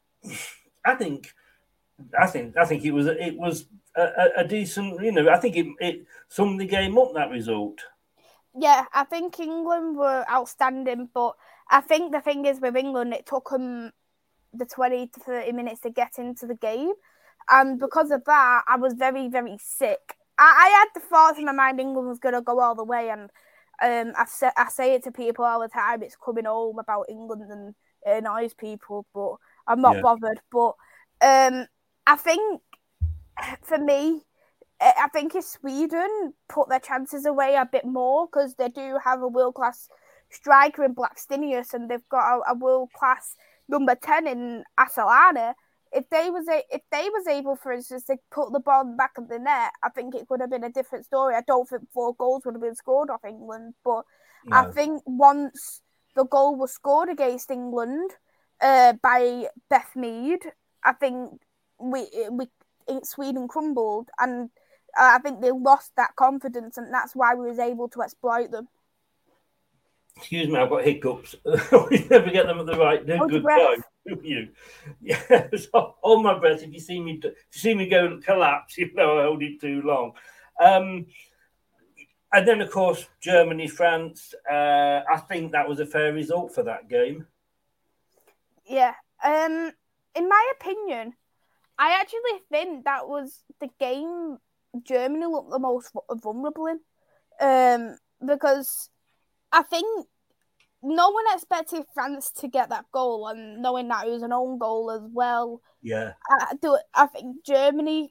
C: I think, I think, I think it was it was a, a decent. You know, I think it it summed the game up, that result.
H: Yeah, I think England were outstanding, but I think the thing is with England, it took them the twenty to thirty minutes to get into the game, and because of that, I was very, very sick. I, I had the thoughts in my mind England was going to go all the way, and um, I say, I say it to people all the time, it's coming home about England, and it annoys people, but I'm not yeah. bothered. But um, I think, for me, I think if Sweden put their chances away a bit more, because they do have a world-class striker in Blackstenius, and they've got a, a world-class number ten in Asllani. If they was a, if they was able, for instance, to put the ball in the back of the net, I think it would have been a different story. I don't think four goals would have been scored off England, but no. I think once the goal was scored against England uh, by Beth Mead, I think we we Sweden crumbled, and uh, I think they lost that confidence, and that's why we was able to exploit them.
C: Excuse me, I've got hiccups. We never get them at the right
H: Hold
C: good time, do you? Yeah, so hold my breath. If you see me, if you see me go collapse, you know I hold it too long. Um, and then, of course, Germany, France. Uh, I think that was a fair result for that game.
H: Yeah. Um, in my opinion, I actually think that was the game Germany looked the most vulnerable in, um, because I think no one expected France to get that goal, and knowing that it was an own goal as well.
C: Yeah.
H: I, do, I think Germany,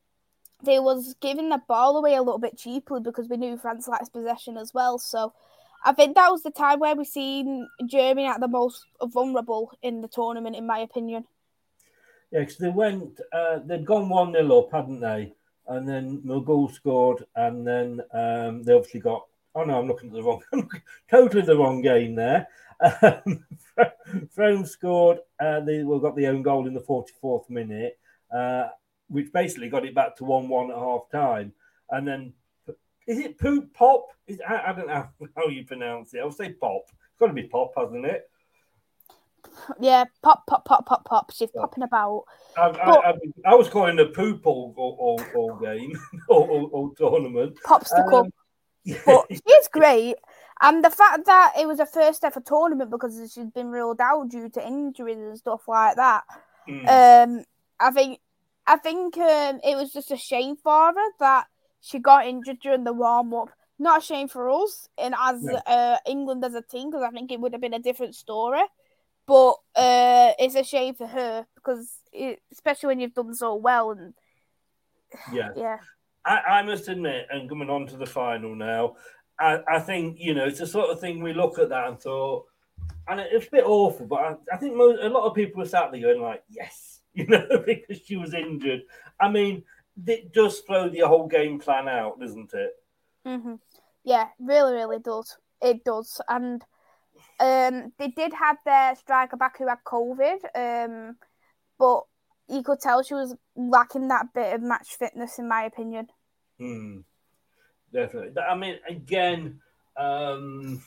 H: they was giving the ball away a little bit cheaply because we knew France likes possession as well. So I think that was the time where we seen Germany at the most vulnerable in the tournament, in my opinion.
C: Yeah, because they went, uh, they'd gone one nil up, hadn't they? And then Mughal scored, and then um, they obviously got. Oh no, I'm looking at the wrong, totally the wrong game there. Um, Frome scored. Uh, they well, got the own goal in the forty-fourth minute, uh, which basically got it back to one-one at half time. And then, is it Poop Pop? Is, I, I don't know how you pronounce it. I'll say Pop. It's got to be Pop, hasn't it?
H: Yeah, pop, pop, pop, pop, pop. She's yeah. popping about.
C: I, but, I, I, I was calling it a poop all, all, all game, all, all, all tournament.
H: Popsicle. Um, yeah. But she's great. And the fact that it was her first ever tournament because she's been ruled out due to injuries and stuff like that. Mm. Um, I think I think um, it was just a shame for her that she got injured during the warm-up. Not a shame for us and as no. uh, England as a team, because I think it would have been a different story. But uh, it's a shame for her because, it, especially when you've done so well. And
C: yeah,
H: yeah.
C: I, I must admit, and coming on to the final now, I, I think you know it's the sort of thing we look at that and thought, and it's a bit awful, but I, I think most, a lot of people were sat there going like, yes, you know, because she was injured. I mean, it does throw the whole game plan out, doesn't it?
H: Mm-hmm. Yeah, really, really does. It does, and. Um, they did have their striker back who had COVID, um, but you could tell she was lacking that bit of match fitness, in my opinion.
C: Hmm. Definitely. I mean, again, um,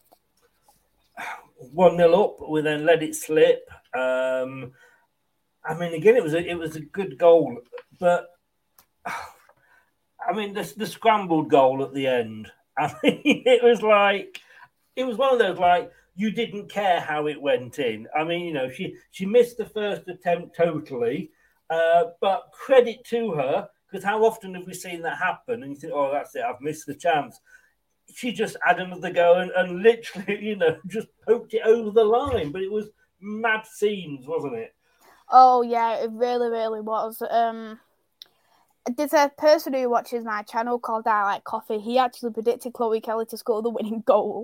C: one nil up, we then let it slip. Um, I mean, again, it was a, it was a good goal, but I mean, the, the scrambled goal at the end. I mean, it was like it was one of those like. You didn't care how it went in. I mean, you know, she, she missed the first attempt totally, uh, but credit to her, because how often have we seen that happen? And you think, oh, that's it, I've missed the chance. She just had another go and, and literally, you know, just poked it over the line. But it was mad scenes, wasn't it?
H: Oh, yeah, it really, really was. Um, there's a person who watches my channel called I Like Coffee. He actually predicted Chloe Kelly to score the winning goal.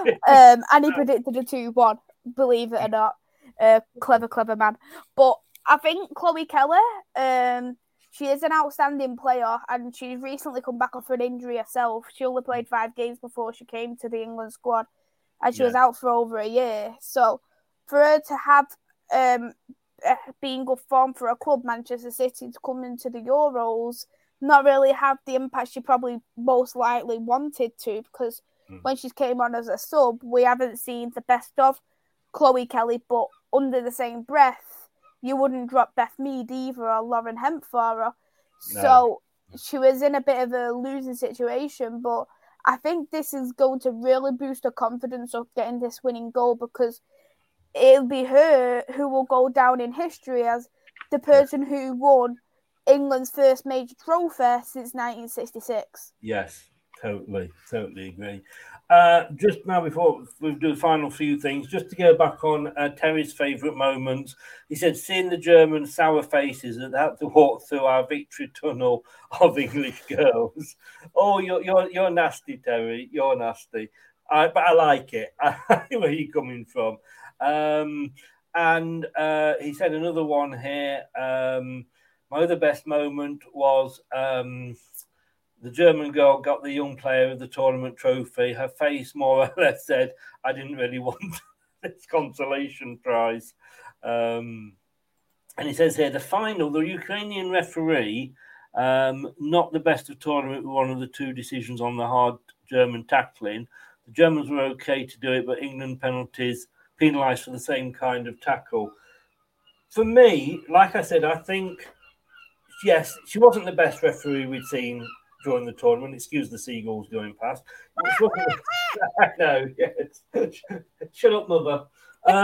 H: um, and he predicted a two one, believe it or not. Uh, clever, clever man. But I think Chloe Kelly, um, she is an outstanding player and she's recently come back off an injury herself. She only played five games before she came to the England squad and she yeah. was out for over a year. So for her to have... Um, being good form for a club, Manchester City, to come into the Euros, not really have the impact she probably most likely wanted to, because mm. when she came on as a sub, we haven't seen the best of Chloe Kelly, but under the same breath, you wouldn't drop Beth Mead either or Lauren Hemp for her. No. So she was in a bit of a losing situation, but I think this is going to really boost her confidence of getting this winning goal, because it'll be her who will go down in history as the person who won England's first major trophy since nineteen sixty-six.
C: Yes, totally, totally agree. Uh, just now, before we do the final few things, just to go back on uh, Terry's favourite moments, he said, seeing the German sour faces that had to walk through our victory tunnel of English girls. Oh, you're you're you're nasty, Terry. You're nasty. I, but I like it. I like where you're coming from. Um, and uh, he said another one here. Um, my other best moment was um, the German girl got the young player of the tournament trophy. Her face more or less said, I didn't really want this consolation prize. Um, and he says here, the final, the Ukrainian referee, um, not the best of tournament with one of the two decisions on the hard German tackling. The Germans were okay to do it, but England penalties penalised for the same kind of tackle. For me, like I said, I think, yes, she wasn't the best referee we'd seen during the tournament. Excuse the seagulls going past. I know, yes. Shut up, mother. Uh,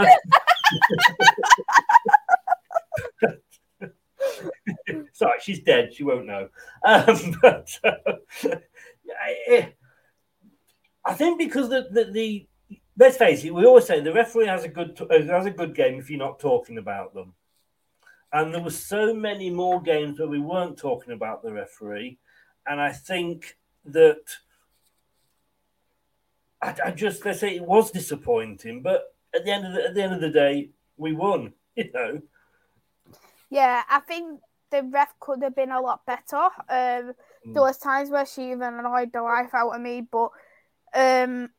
C: sorry, she's dead. She won't know. Um, but uh, I, I think because the, the, the let's face it, we always say the referee has a good has a good game if you're not talking about them. And there were so many more games where we weren't talking about the referee. And I think that I, I just let's say it was disappointing, but at the end of the, at the end of the day, we won. You know.
H: Yeah, I think the ref could have been a lot better. Um, mm. There was times where she even annoyed the life out of me, but um,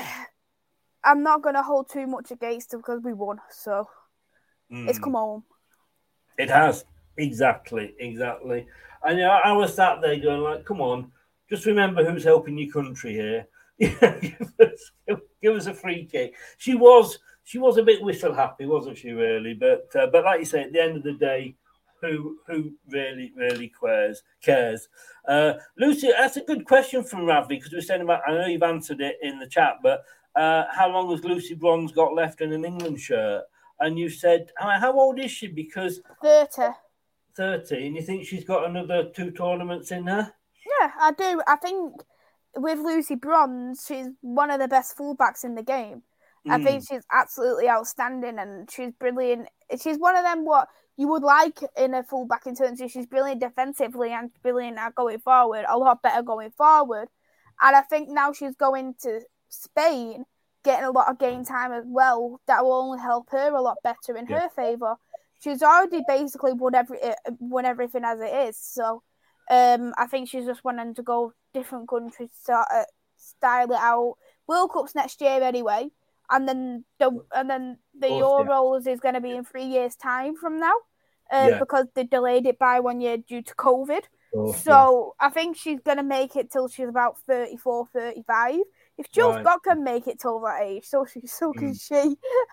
H: I'm not going to hold too much against her because we won. So mm. it's come home.
C: It has. Exactly, exactly. And you know, I was sat there going like, come on, just remember who's helping your country here. give, us, give us a free kick. She was she was a bit whistle happy, wasn't she, really? But uh, but like you say, at the end of the day, who who really, really cares? cares. Uh, Lucy, that's a good question from Ravi, because we were saying about, I know you've answered it in the chat, but uh, how long has Lucy Bronze got left in an England shirt? And you said, how old is she? Because
H: thirty.
C: thirty, and you think she's got another two tournaments in her?
H: Yeah, I do. I think with Lucy Bronze, she's one of the best fullbacks in the game. Mm. I think she's absolutely outstanding, and she's brilliant. She's one of them what you would like in a fullback in terms of she's brilliant defensively and brilliant at going forward, a lot better going forward. And I think now she's going to Spain, getting a lot of game time as well. That will only help her a lot better in yeah. her favour. She's already basically won every won everything as it is. So um, I think she's just wanting to go different countries, sort of style it out. World Cup's next year anyway, and then the and then the course, Euros yeah. is going to be in three years' time from now, uh, yeah. because they delayed it by one year due to COVID. Course, so yeah. I think she's going to make it till she's about thirty-four, thirty-five. If Jill right. Scott can make it till that age, so she, so can mm. she.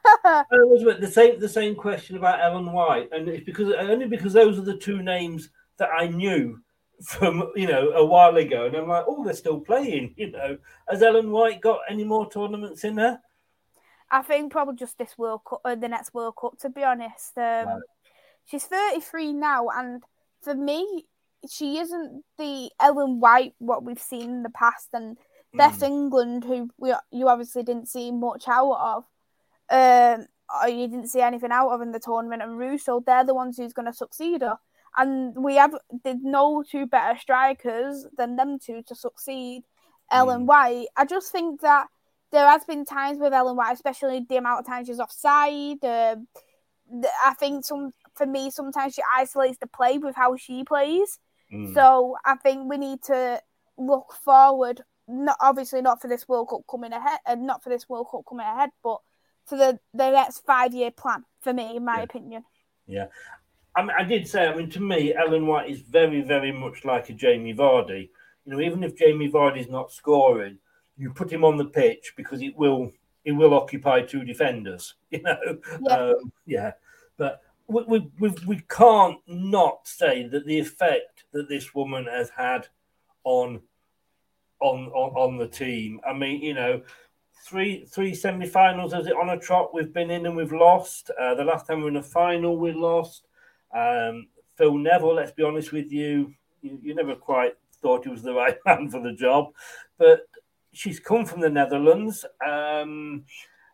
C: the same, the same question about Ellen White, and it's because only because those are the two names that I knew from you know a while ago, and I'm like, oh, they're still playing. You know, has Ellen White got any more tournaments in her?
H: I think probably just this World Cup, or the next World Cup. To be honest, um, right. she's thirty-three now, and for me, she isn't the Ellen White what we've seen in the past, and. Beth mm. England, who we you obviously didn't see much out of, um, or you didn't see anything out of in the tournament, and Russo, they're the ones who's going to succeed her. And we have did no two better strikers than them two to succeed mm. Ellen White. I just think that there has been times with Ellen White, especially the amount of times she's offside. Uh, I think some for me, sometimes she isolates the play with how she plays. Mm. So I think we need to look forward. Not obviously not for this World Cup coming ahead, and uh, not for this World Cup coming ahead, but for the, the next five year plan. For me, in my
C: yeah.
H: opinion.
C: Yeah, I mean, I did say. I mean, to me, Ellen White is very, very much like a Jamie Vardy. You know, even if Jamie Vardy's not scoring, you put him on the pitch because it will it will occupy two defenders. You know, yeah, um, yeah. But we we we we can't not say that the effect that this woman has had on. On, on on the team. I mean, you know, three three semi-finals as it on a trot we've been in and we've lost. Uh, the last time we were in a final, we lost. Um, Phil Neville, let's be honest with you, you, you never quite thought he was the right man for the job. But she's come from the Netherlands. Um,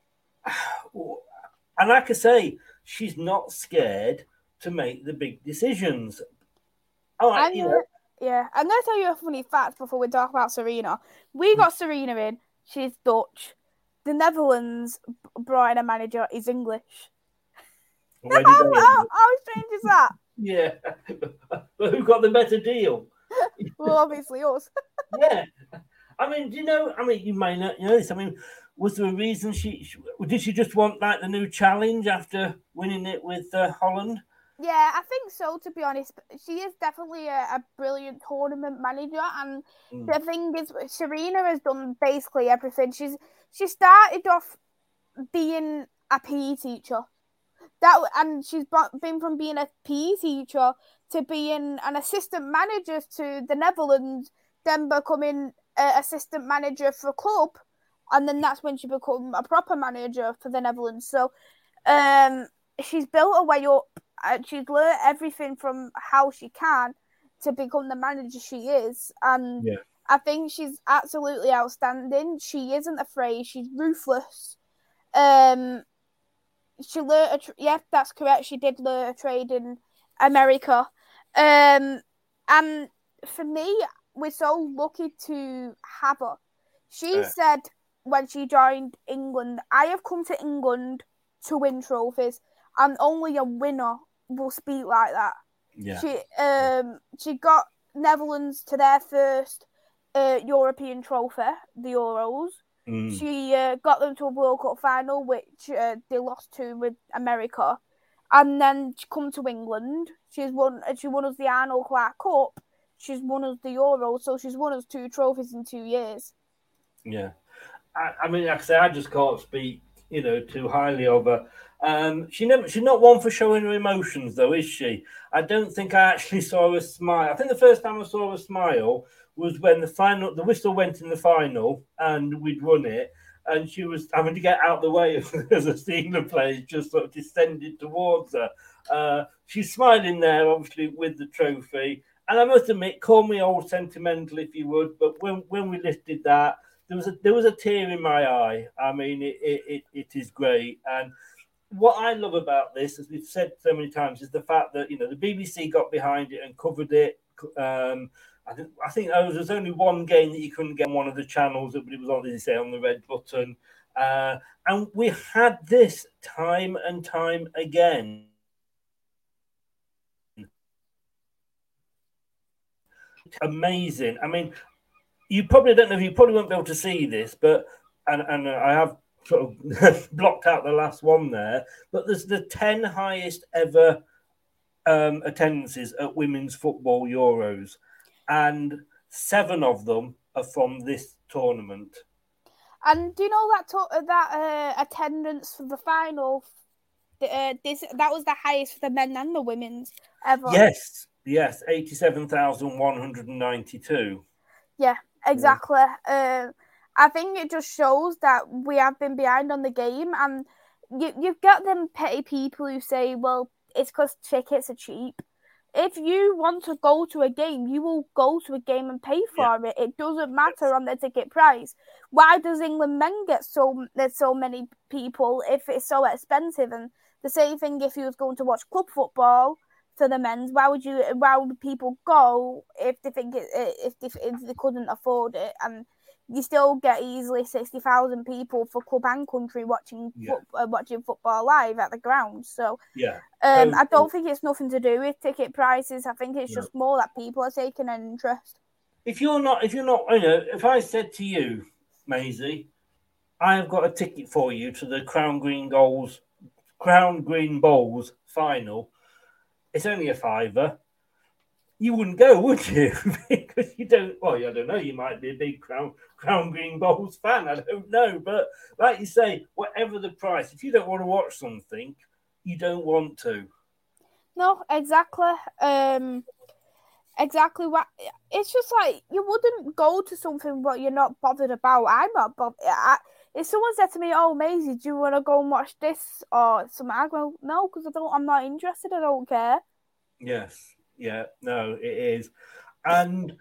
C: and like I say, she's not scared to make the big decisions. All right, you know.
H: Yeah, I'm going to tell you a funny fact before we talk about Serena. We got Serena in. She's Dutch. The Netherlands brought in a manager. Is English.
C: How,
H: how, how strange is that?
C: Yeah. But who got the better deal?
H: Well, obviously us.
C: Yeah. I mean, do you know, I mean, you may not know this. I mean, was there a reason she, she did she just want like the new challenge after winning it with uh, Holland?
H: Yeah, I think so, to be honest. She is definitely a, a brilliant tournament manager. And mm. the thing is, Serena has done basically everything. She's She started off being a P E teacher. That And she's been from being a P E teacher to being an assistant manager to the Netherlands, then becoming an assistant manager for a club. And then that's when she became a proper manager for the Netherlands. So um, she's built her way up. And she's learned everything from how she can to become the manager she is. And yeah. I think she's absolutely outstanding. She isn't afraid. She's ruthless. Um, she learned, a tr- yeah, that's correct. She did learn a trade in America. Um, and for me, we're so lucky to have her. She uh. said when she joined England, I have come to England to win trophies, and only a winner will speak like that.
C: Yeah.
H: She um she got Netherlands to their first uh, European trophy, the Euros.
C: Mm.
H: She uh, got them to a World Cup final, which uh, they lost to with America, and then she come to England. She's won. She won us the Arnold Clark Cup. She's won us the Euros, so she's won us two trophies in two years.
C: Yeah, I, I mean, like I say, I just can't speak, you know, too highly of her. Um, she never, she's not one for showing her emotions, though, is she? I don't think I actually saw her smile. I think the first time I saw her smile was when the final, the whistle went in the final, and we'd won it, and she was having to get out of the way as the England players just sort of descended towards her. Uh, she's smiling there, obviously, with the trophy. And I must admit, call me old sentimental if you would, but when, when we lifted that, there was a there was a tear in my eye. I mean, it it, it, it is great. And what I love about this, as we've said so many times, is the fact that, you know, the B B C got behind it and covered it. Um, I think I think there was only one game that you couldn't get on one of the channels, but it was obviously on the red button. Uh, and we had this time and time again. Amazing. I mean, you probably don't know, you probably won't be able to see this, but and, and I have sort of blocked out the last one there, but there's the ten highest ever um, attendances at women's football Euros, and seven of them are from this tournament.
H: And do you know that to- that uh, attendance for the final? Uh, this that was the highest for the men and the women's ever.
C: Yes, yes, eighty-seven thousand one hundred ninety-two.
H: Yeah, exactly. Yeah. Uh, I think it just shows that we have been behind on the game, and you you've got them petty people who say, "Well, it's because tickets are cheap." If you want to go to a game, you will go to a game and pay for yeah. it. It doesn't matter on the ticket price. Why does England men get so there's so many people if it's so expensive? And the same thing if you was going to watch club football for the men's. Why would you? Why would people go if they think it, if they, if they couldn't afford it? And you still get easily sixty thousand people for club and country watching yeah. foot, uh, watching football live at the ground. So
C: yeah,
H: um,
C: um,
H: I don't think it's nothing to do with ticket prices. I think it's no. just more that people are taking an interest.
C: If you're not, if you're not, you know, if I said to you, Maisie, I have got a ticket for you to the Crown Green Goals, Crown Green Bowls final. It's only a fiver. You wouldn't go, would you? Because you don't. Well, I don't know. You might be a big Crown Crown Green Bowls fan. I don't know. But like you say, whatever the price, if you don't want to watch something, you don't want to.
H: No, exactly. Um, exactly. What it's just like you wouldn't go to something what you're not bothered about. I'm not bothered. I, if someone said to me, "Oh, Maisie, do you want to go and watch this or something?" I go, "No, because I don't. I'm not interested. I don't care."
C: Yes. Yeah, no, it is. And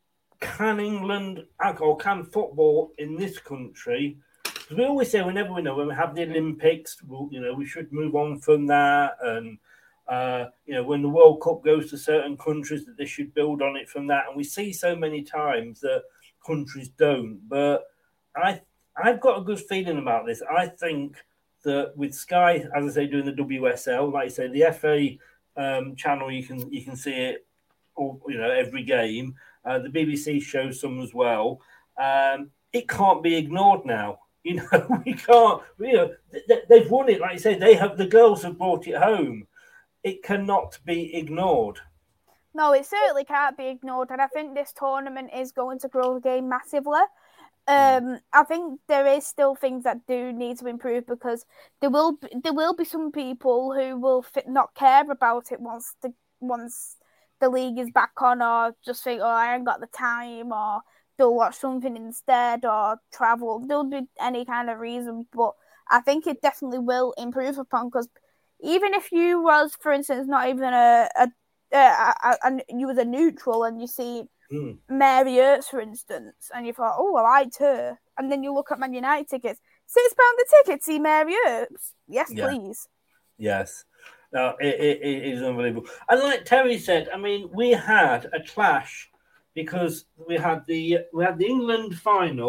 C: can England or can football in this country? Because we always say whenever we know when we have the Olympics, we'll, you know, we should move on from that. And uh, you know, when the World Cup goes to certain countries, that they should build on it from that. And we see so many times that countries don't. But I, I've got a good feeling about this. I think that with Sky, as I say, doing the W S L, like I say, the F A. Um, channel you can you can see it all, you know, every game. Uh, the B B C shows some as well. Um, it can't be ignored now. You know, we can't. You know, they, they've won it. Like you say, they have the girls have brought it home. It cannot be ignored.
H: No, it certainly can't be ignored, and I think this tournament is going to grow the game massively. Um, I think there is still things that do need to improve because there will be, there will be some people who will fit, not care about it once the once the league is back on, or just think, oh, I ain't got the time, or they'll watch something instead, or travel. There'll be any kind of reason, but I think it definitely will improve upon because even if you was, for instance, not even a a, a, a, a you was a neutral and you see. Mm. Mary Earps, for instance, and you thought, oh, I liked her. And then you look at Man United tickets, six pounds a ticket, see Mary Earps. Yes, yeah. please.
C: Yes. No, it, it, it is unbelievable. And like Terry said, I mean, we had a clash because we had the we had the England final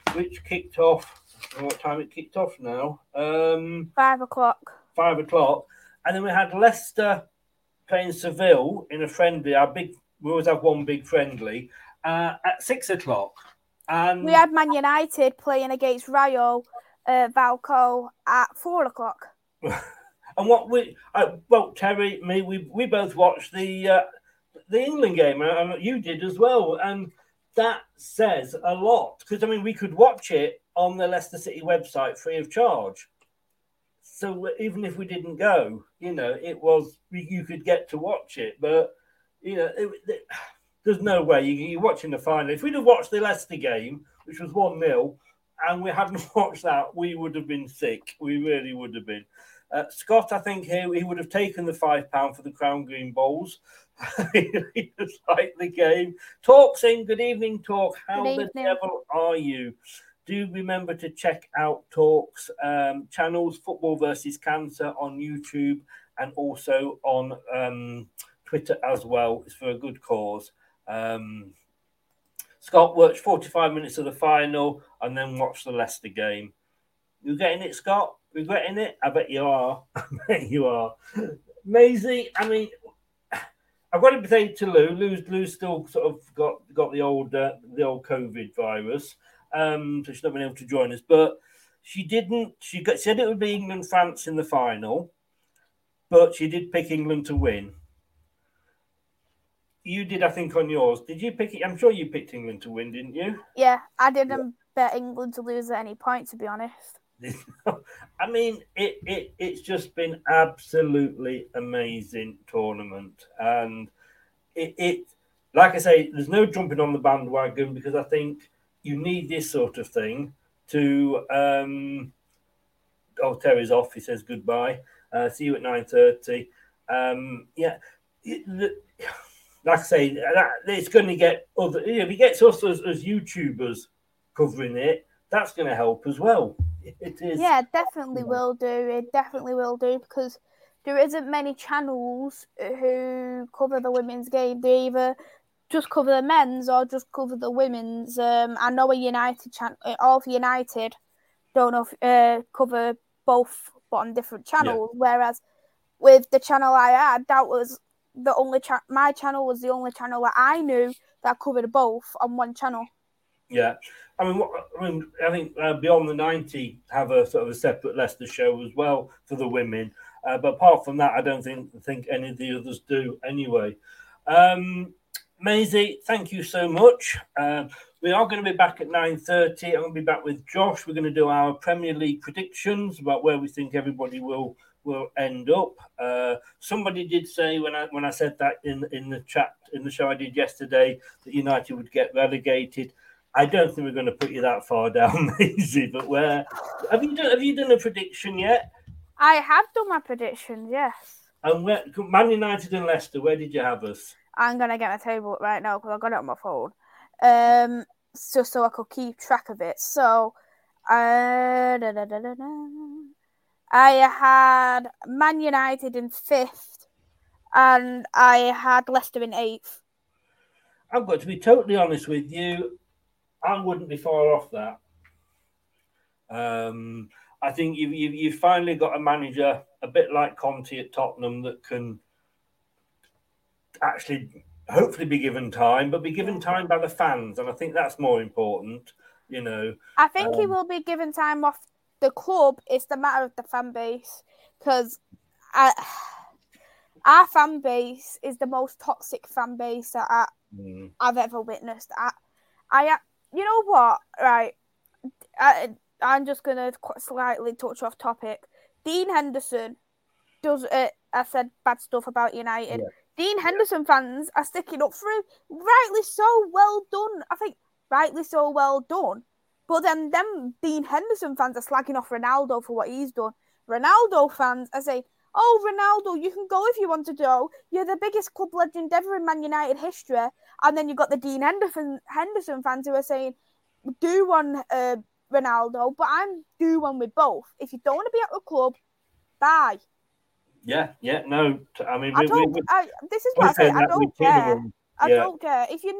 C: which kicked off. I don't know what time it kicked off now. Um,
H: Five o'clock.
C: Five o'clock. And then we had Leicester playing Seville in a friendly. Our big, we always have one big friendly uh, at six o'clock. And
H: we had Man United playing against Rayo uh, Vallecano at four o'clock.
C: And what we, uh, well, Terry, me, we we both watched the uh, the England game, and you did as well, and that says a lot because I mean we could watch it on the Leicester City website free of charge. So even if we didn't go, you know, it was you could get to watch it, but you know, it, it, there's no way you, you're watching the final. If we'd have watched the Leicester game, which was one nil, and we hadn't watched that, we would have been sick. We really would have been. Uh, Scott, I think he, he would have taken the five pound for the Crown Green Bowls. He just liked the game. Talk saying good evening, Talk. How
H: good
C: the
H: evening.
C: devil are you? Do remember to check out Talk's um, channels, Football versus Cancer on YouTube and also on um, Twitter as well. It's for a good cause. Um, Scott watched forty-five minutes of the final and then watched the Leicester game. You getting it, Scott? Regretting it? I bet you are. I bet you are. Maisie, I mean, I've got to say to Lou. Lou's, Lou's still sort of got got the old uh, the old COVID virus, um, so she's not been able to join us. But she didn't. She got, said it would be England France in the final, but she did pick England to win. You did, I think, on yours. Did you pick it? I'm sure you picked England to win, didn't you?
H: Yeah, I didn't bet England to lose at any point, to be honest.
C: I mean, it, it it's just been absolutely amazing tournament, and it, it like I say, there's no jumping on the bandwagon because I think you need this sort of thing to. Um, oh, Terry's off. He says goodbye. Uh, see you at nine thirty. Um, yeah, it, like I say, that, it's going to get other. You know, if it gets us as, as YouTubers covering it, that's going to help as well. It is.
H: Yeah, it definitely will do. It definitely will do because there isn't many channels who cover the women's game. They either just cover the men's or just cover the women's. Um, I know a United channel, all of United don't know if, uh, cover both, but on different channels. Yeah. Whereas with the channel I had, that was the only cha- my channel was the only channel that I knew that covered both on one channel.
C: Yeah. I mean, what, I mean, I think uh, Beyond the ninety have a sort of a separate Leicester show as well for the women. Uh, but apart from that, I don't think think any of the others do anyway. Um, Maisie, thank you so much. Uh, we are going to be back at nine thirty. I'm going to be back with Josh. We're going to do our Premier League predictions about where we think everybody will will end up. Uh, somebody did say when I when I said that in in the chat in the show I did yesterday that United would get relegated. I don't think we're going to put you that far down, Maisie. But where have you done? Have you done a prediction yet?
H: I have done my predictions, yes.
C: And where Man United and Leicester? Where did you have us?
H: I'm gonna get my table up right now because I got it on my phone, um, just so I could keep track of it. So, uh, da, da, da, da, da. I had Man United in fifth, and I had Leicester in eighth.
C: I've got to be totally honest with you. I wouldn't be far off that. Um, I think you've, you've, you've finally got a manager, a bit like Conte at Tottenham, that can actually hopefully be given time, but be given time by the fans. And I think that's more important, you know.
H: I think
C: um,
H: he will be given time off the club. It's the matter of the fan base. Because our fan base is the most toxic fan base that I, mm. I've ever witnessed. I, I You know what, right, I, I'm just going to slightly touch off topic. Dean Henderson does, uh, I said bad stuff about United. Yeah. Dean Henderson fans are sticking up for him. Rightly so, well done. I think rightly so, well done. But then them Dean Henderson fans are slagging off Ronaldo for what he's done. Ronaldo fans are saying, oh, Ronaldo, you can go if you want to go. You're the biggest club legend ever in Man United history. And then you've got the Dean Henderson Henderson fans who are saying, do one uh, Ronaldo, but I'm do one with both. If you don't want to be at the club, bye.
C: Yeah, yeah, no. I mean,
H: I
C: we,
H: don't,
C: we,
H: I, this is what I say. I don't care.
C: Yeah.
H: I don't care. If you're not, if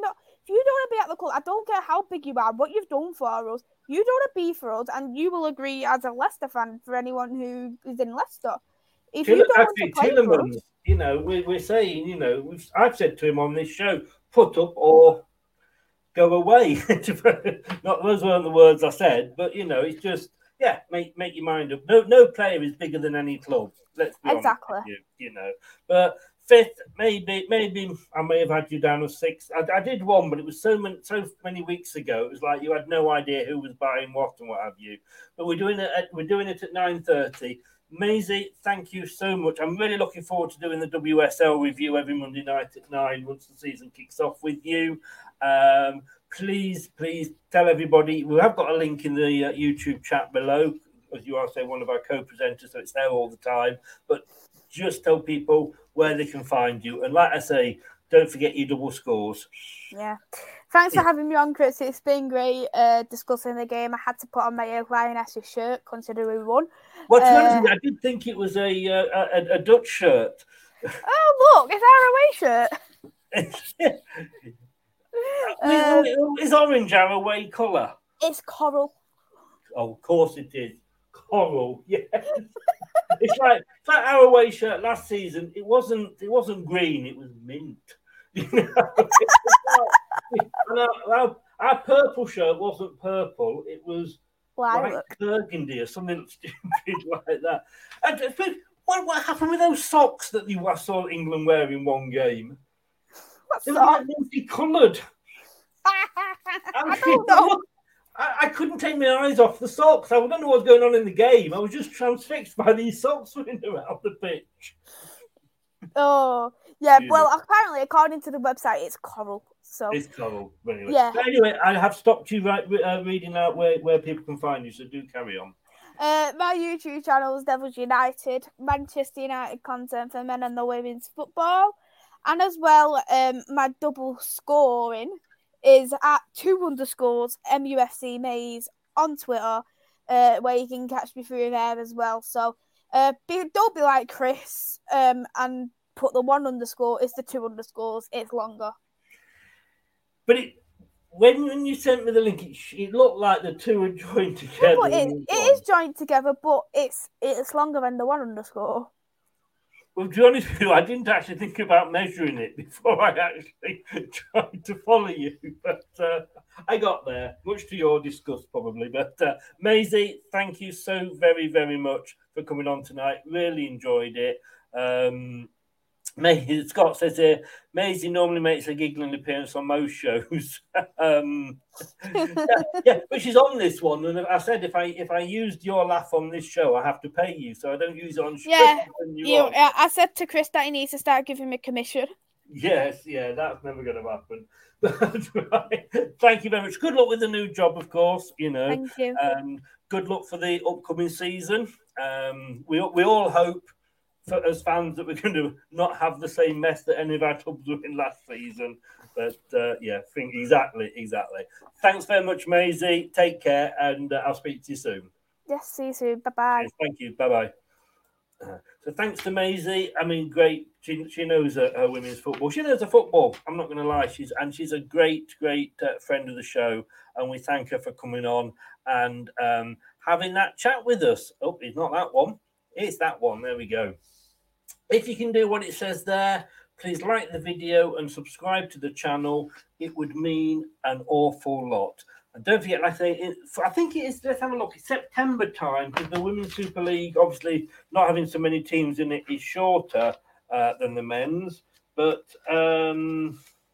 H: you don't want to be at the club, I don't care how big you are, what you've done for us, you don't want to be for us, and you will agree as a Leicester fan for anyone who is in Leicester. If
C: Till-
H: you don't
C: actually,
H: want to play
C: Tillerman,
H: for us,
C: you know, we're, we're saying, you know, we've, I've said to him on this show, put up or go away. Not those weren't the words I said, but you know, it's just yeah, make make your mind up. No, no player is bigger than any club. Let's be
H: exactly.
C: honest with you, you know. But fifth, maybe, maybe I may have had you down as sixth. I, I did one, but it was so many, so many weeks ago. It was like you had no idea who was buying what and what have you. But we're doing it. At, we're doing it at nine thirty. Maisie, thank you so much. I'm really looking forward to doing the W S L review every Monday night at nine once the season kicks off with you. Um, please, please tell everybody. We have got a link in the uh, YouTube chat below, as you are, say, one of our co-presenters, so it's there all the time. But just tell people where they can find you. And like I say, don't forget your double scores.
H: Yeah. Thanks for having me on, Chris. It's been great uh, discussing the game. I had to put on my Lionesses shirt, considering we won.
C: Well, to be
H: uh,
C: honest with you, I did think it was a, uh, a, a Dutch shirt.
H: Oh, look, it's our away shirt.
C: um, is orange our away colour?
H: It's coral.
C: Oh, of course it is. Coral, yes. It's like it's like our away shirt last season. It wasn't it wasn't green. It was mint. You know, and our, our, our purple shirt wasn't purple. It was
H: Lilac.
C: like burgundy or something stupid like that. And what what happened with those socks that you I saw England wear in one game?
H: What
C: They were
H: socks?
C: like multicoloured.
H: I don't know.
C: I, I couldn't take my eyes off the socks. I don't know what's going on in the game. I was just transfixed by these socks running around the pitch.
H: Oh, yeah. Well, apparently, according to the website, it's coral. So
C: it's coral. Anyway.
H: Yeah.
C: But anyway, I have stopped you right uh, reading out where, where people can find you, so do carry on.
H: Uh, my YouTube channel is Devils United, Manchester United content for men and the women's football. And as well, um, my double scoring is at two underscores M U F C Maze on Twitter, uh, where you can catch me through there as well. So uh, be, don't be like Chris um, and put the one underscore. It's the two underscores. It's longer.
C: But it, when, when you sent me the link, it, it looked like the two are joined together.
H: No, it, it is joined together, but it's it's longer than the one underscore.
C: Well, to be honest with you, I didn't actually think about measuring it before I actually tried to follow you. But uh, I got there, much to your disgust probably. But uh, Maisie, thank you so very, very much for coming on tonight. Really enjoyed it. Um, Maisie, Scott says here, Maisie normally makes a giggling appearance on most shows. um, yeah, yeah, but she's on this one, and I said if I if I used your laugh on this show, I have to pay you, so I don't use it on show.
H: Yeah,
C: you
H: you, uh, I said to Chris that he needs to start giving me commission.
C: Yes, yeah, that's never going to happen. But, right. Thank you very much. Good luck with the new job, of course. You know,
H: Thank you.
C: And good luck for the upcoming season. Um, we we all hope, for, as fans, that we're going to not have the same mess that any of our clubs were in last season. But uh, yeah, think exactly, exactly. Thanks very much, Maisie. Take care, and uh, I'll speak to you soon.
H: Yes, see you soon. Bye bye.
C: Yes, thank you. Bye bye. Uh, so thanks to Maisie. I mean, great. She she knows her, her women's football. She knows her football. I'm not going to lie. She's and she's a great, great uh, friend of the show. And we thank her for coming on and um, having that chat with us. Oh, it's not that one. It's that one. There we go. If you can do what it says there, please like the video and subscribe to the channel. It would mean an awful lot. And don't forget, like I say, it, I think it is, let's have a look, it's September time, because the Women's Super League, obviously not having so many teams in it, is shorter uh, than the men's. But um,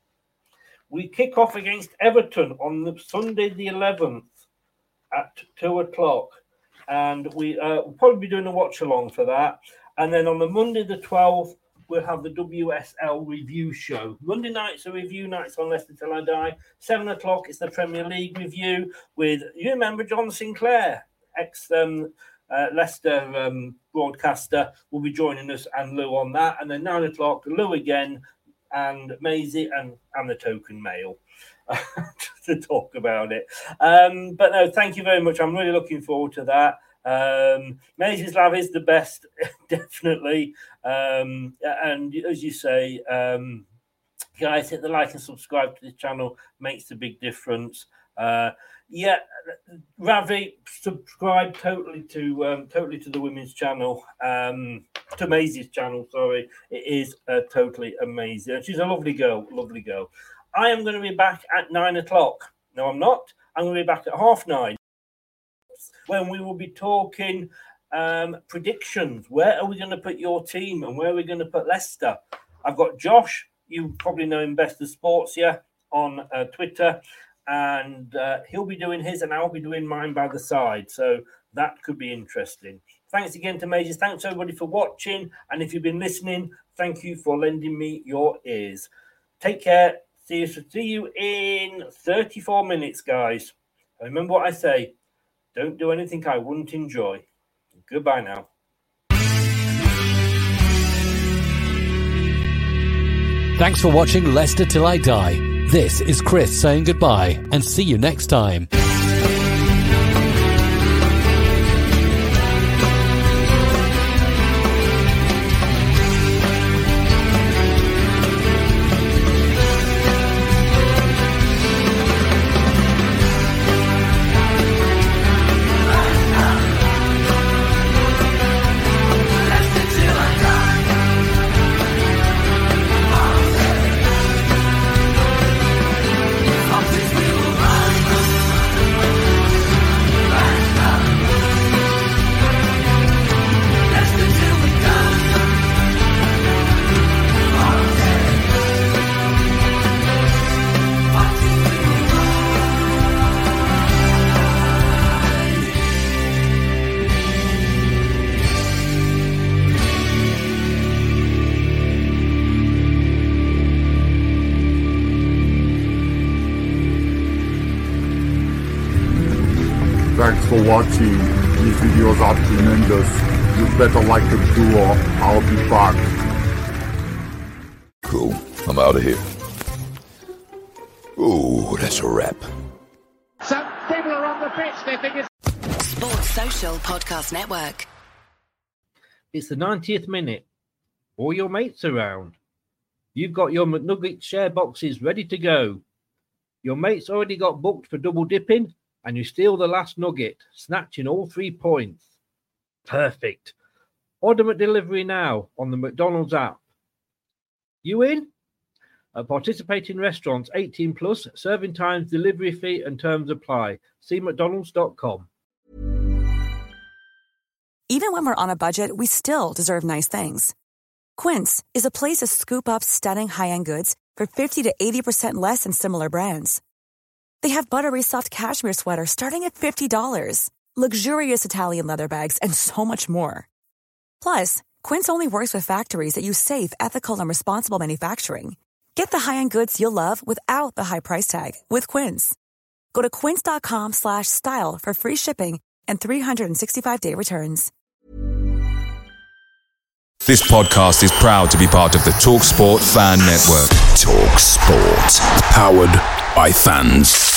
C: we kick off against Everton on the Sunday the eleventh at two o'clock. And we, uh, we'll probably be doing a watch-along for that. And then on the Monday the twelfth, we'll have the W S L review show. Monday nights are review nights on Leicester Till I Die. Seven o'clock, it's the Premier League review with, you remember, John Sinclair, ex um, uh, Leicester um, broadcaster, will be joining us and Lou on that. And then nine o'clock, Lou again, and Maisie and, and the token male to talk about it. Um, but no, thank you very much. I'm really looking forward to that. Um, Maisie's Lav is the best, definitely. Um, and as you say, um, Guys, hit the like and subscribe to the channel. Makes a big difference. Uh, yeah, Ravi, subscribe totally to um, totally to the women's channel, um, to Maisie's channel. Sorry, it is uh, totally amazing. She's a lovely girl, lovely girl. I am going to be back at nine o'clock. No, I'm not. I'm going to be back at half nine when we will be talking um, predictions. Where are we going to put your team, and where are we going to put Leicester? I've got Josh. You probably know him best as Sports, yeah, on uh, Twitter. And uh, he'll be doing his and I'll be doing mine by the side. So that could be interesting. Thanks again to Majors. Thanks, everybody, for watching. And if you've been listening, thank you for lending me your ears. Take care. See you, see you in thirty-four minutes, guys. Remember what I say. Don't do anything I wouldn't enjoy. Goodbye now.
F: Thanks for watching Leicester Till I Die. This is Chris saying goodbye and see you next time.
I: Thanks for watching. These videos are tremendous. You better like them too, or I'll be back.
A: Cool. I'm out of here. Ooh, that's a wrap.
J: Some people are on the pitch. They think it's
G: Sports Social Podcast Network.
C: It's the ninetieth minute. All your mates around. You've got your McNugget share boxes ready to go. Your mates already got booked for double dipping, and you steal the last nugget, snatching all three points. Perfect. Order McDelivery now on the McDonald's app. You in? At participating restaurants, eighteen plus, serving times, delivery fee and terms apply. See mcdonalds dot com.
B: Even when we're on a budget, we still deserve nice things. Quince is a place to scoop up stunning high-end goods for fifty to eighty percent less than similar brands. They have buttery soft cashmere sweaters starting at fifty dollars, luxurious Italian leather bags, and so much more. Plus, Quince only works with factories that use safe, ethical, and responsible manufacturing. Get the high-end goods you'll love without the high price tag with Quince. Go to quince dot com slash style for free shipping and three sixty-five day returns.
A: This podcast is proud to be part of the TalkSport Fan Network. TalkSport. Powered by fans.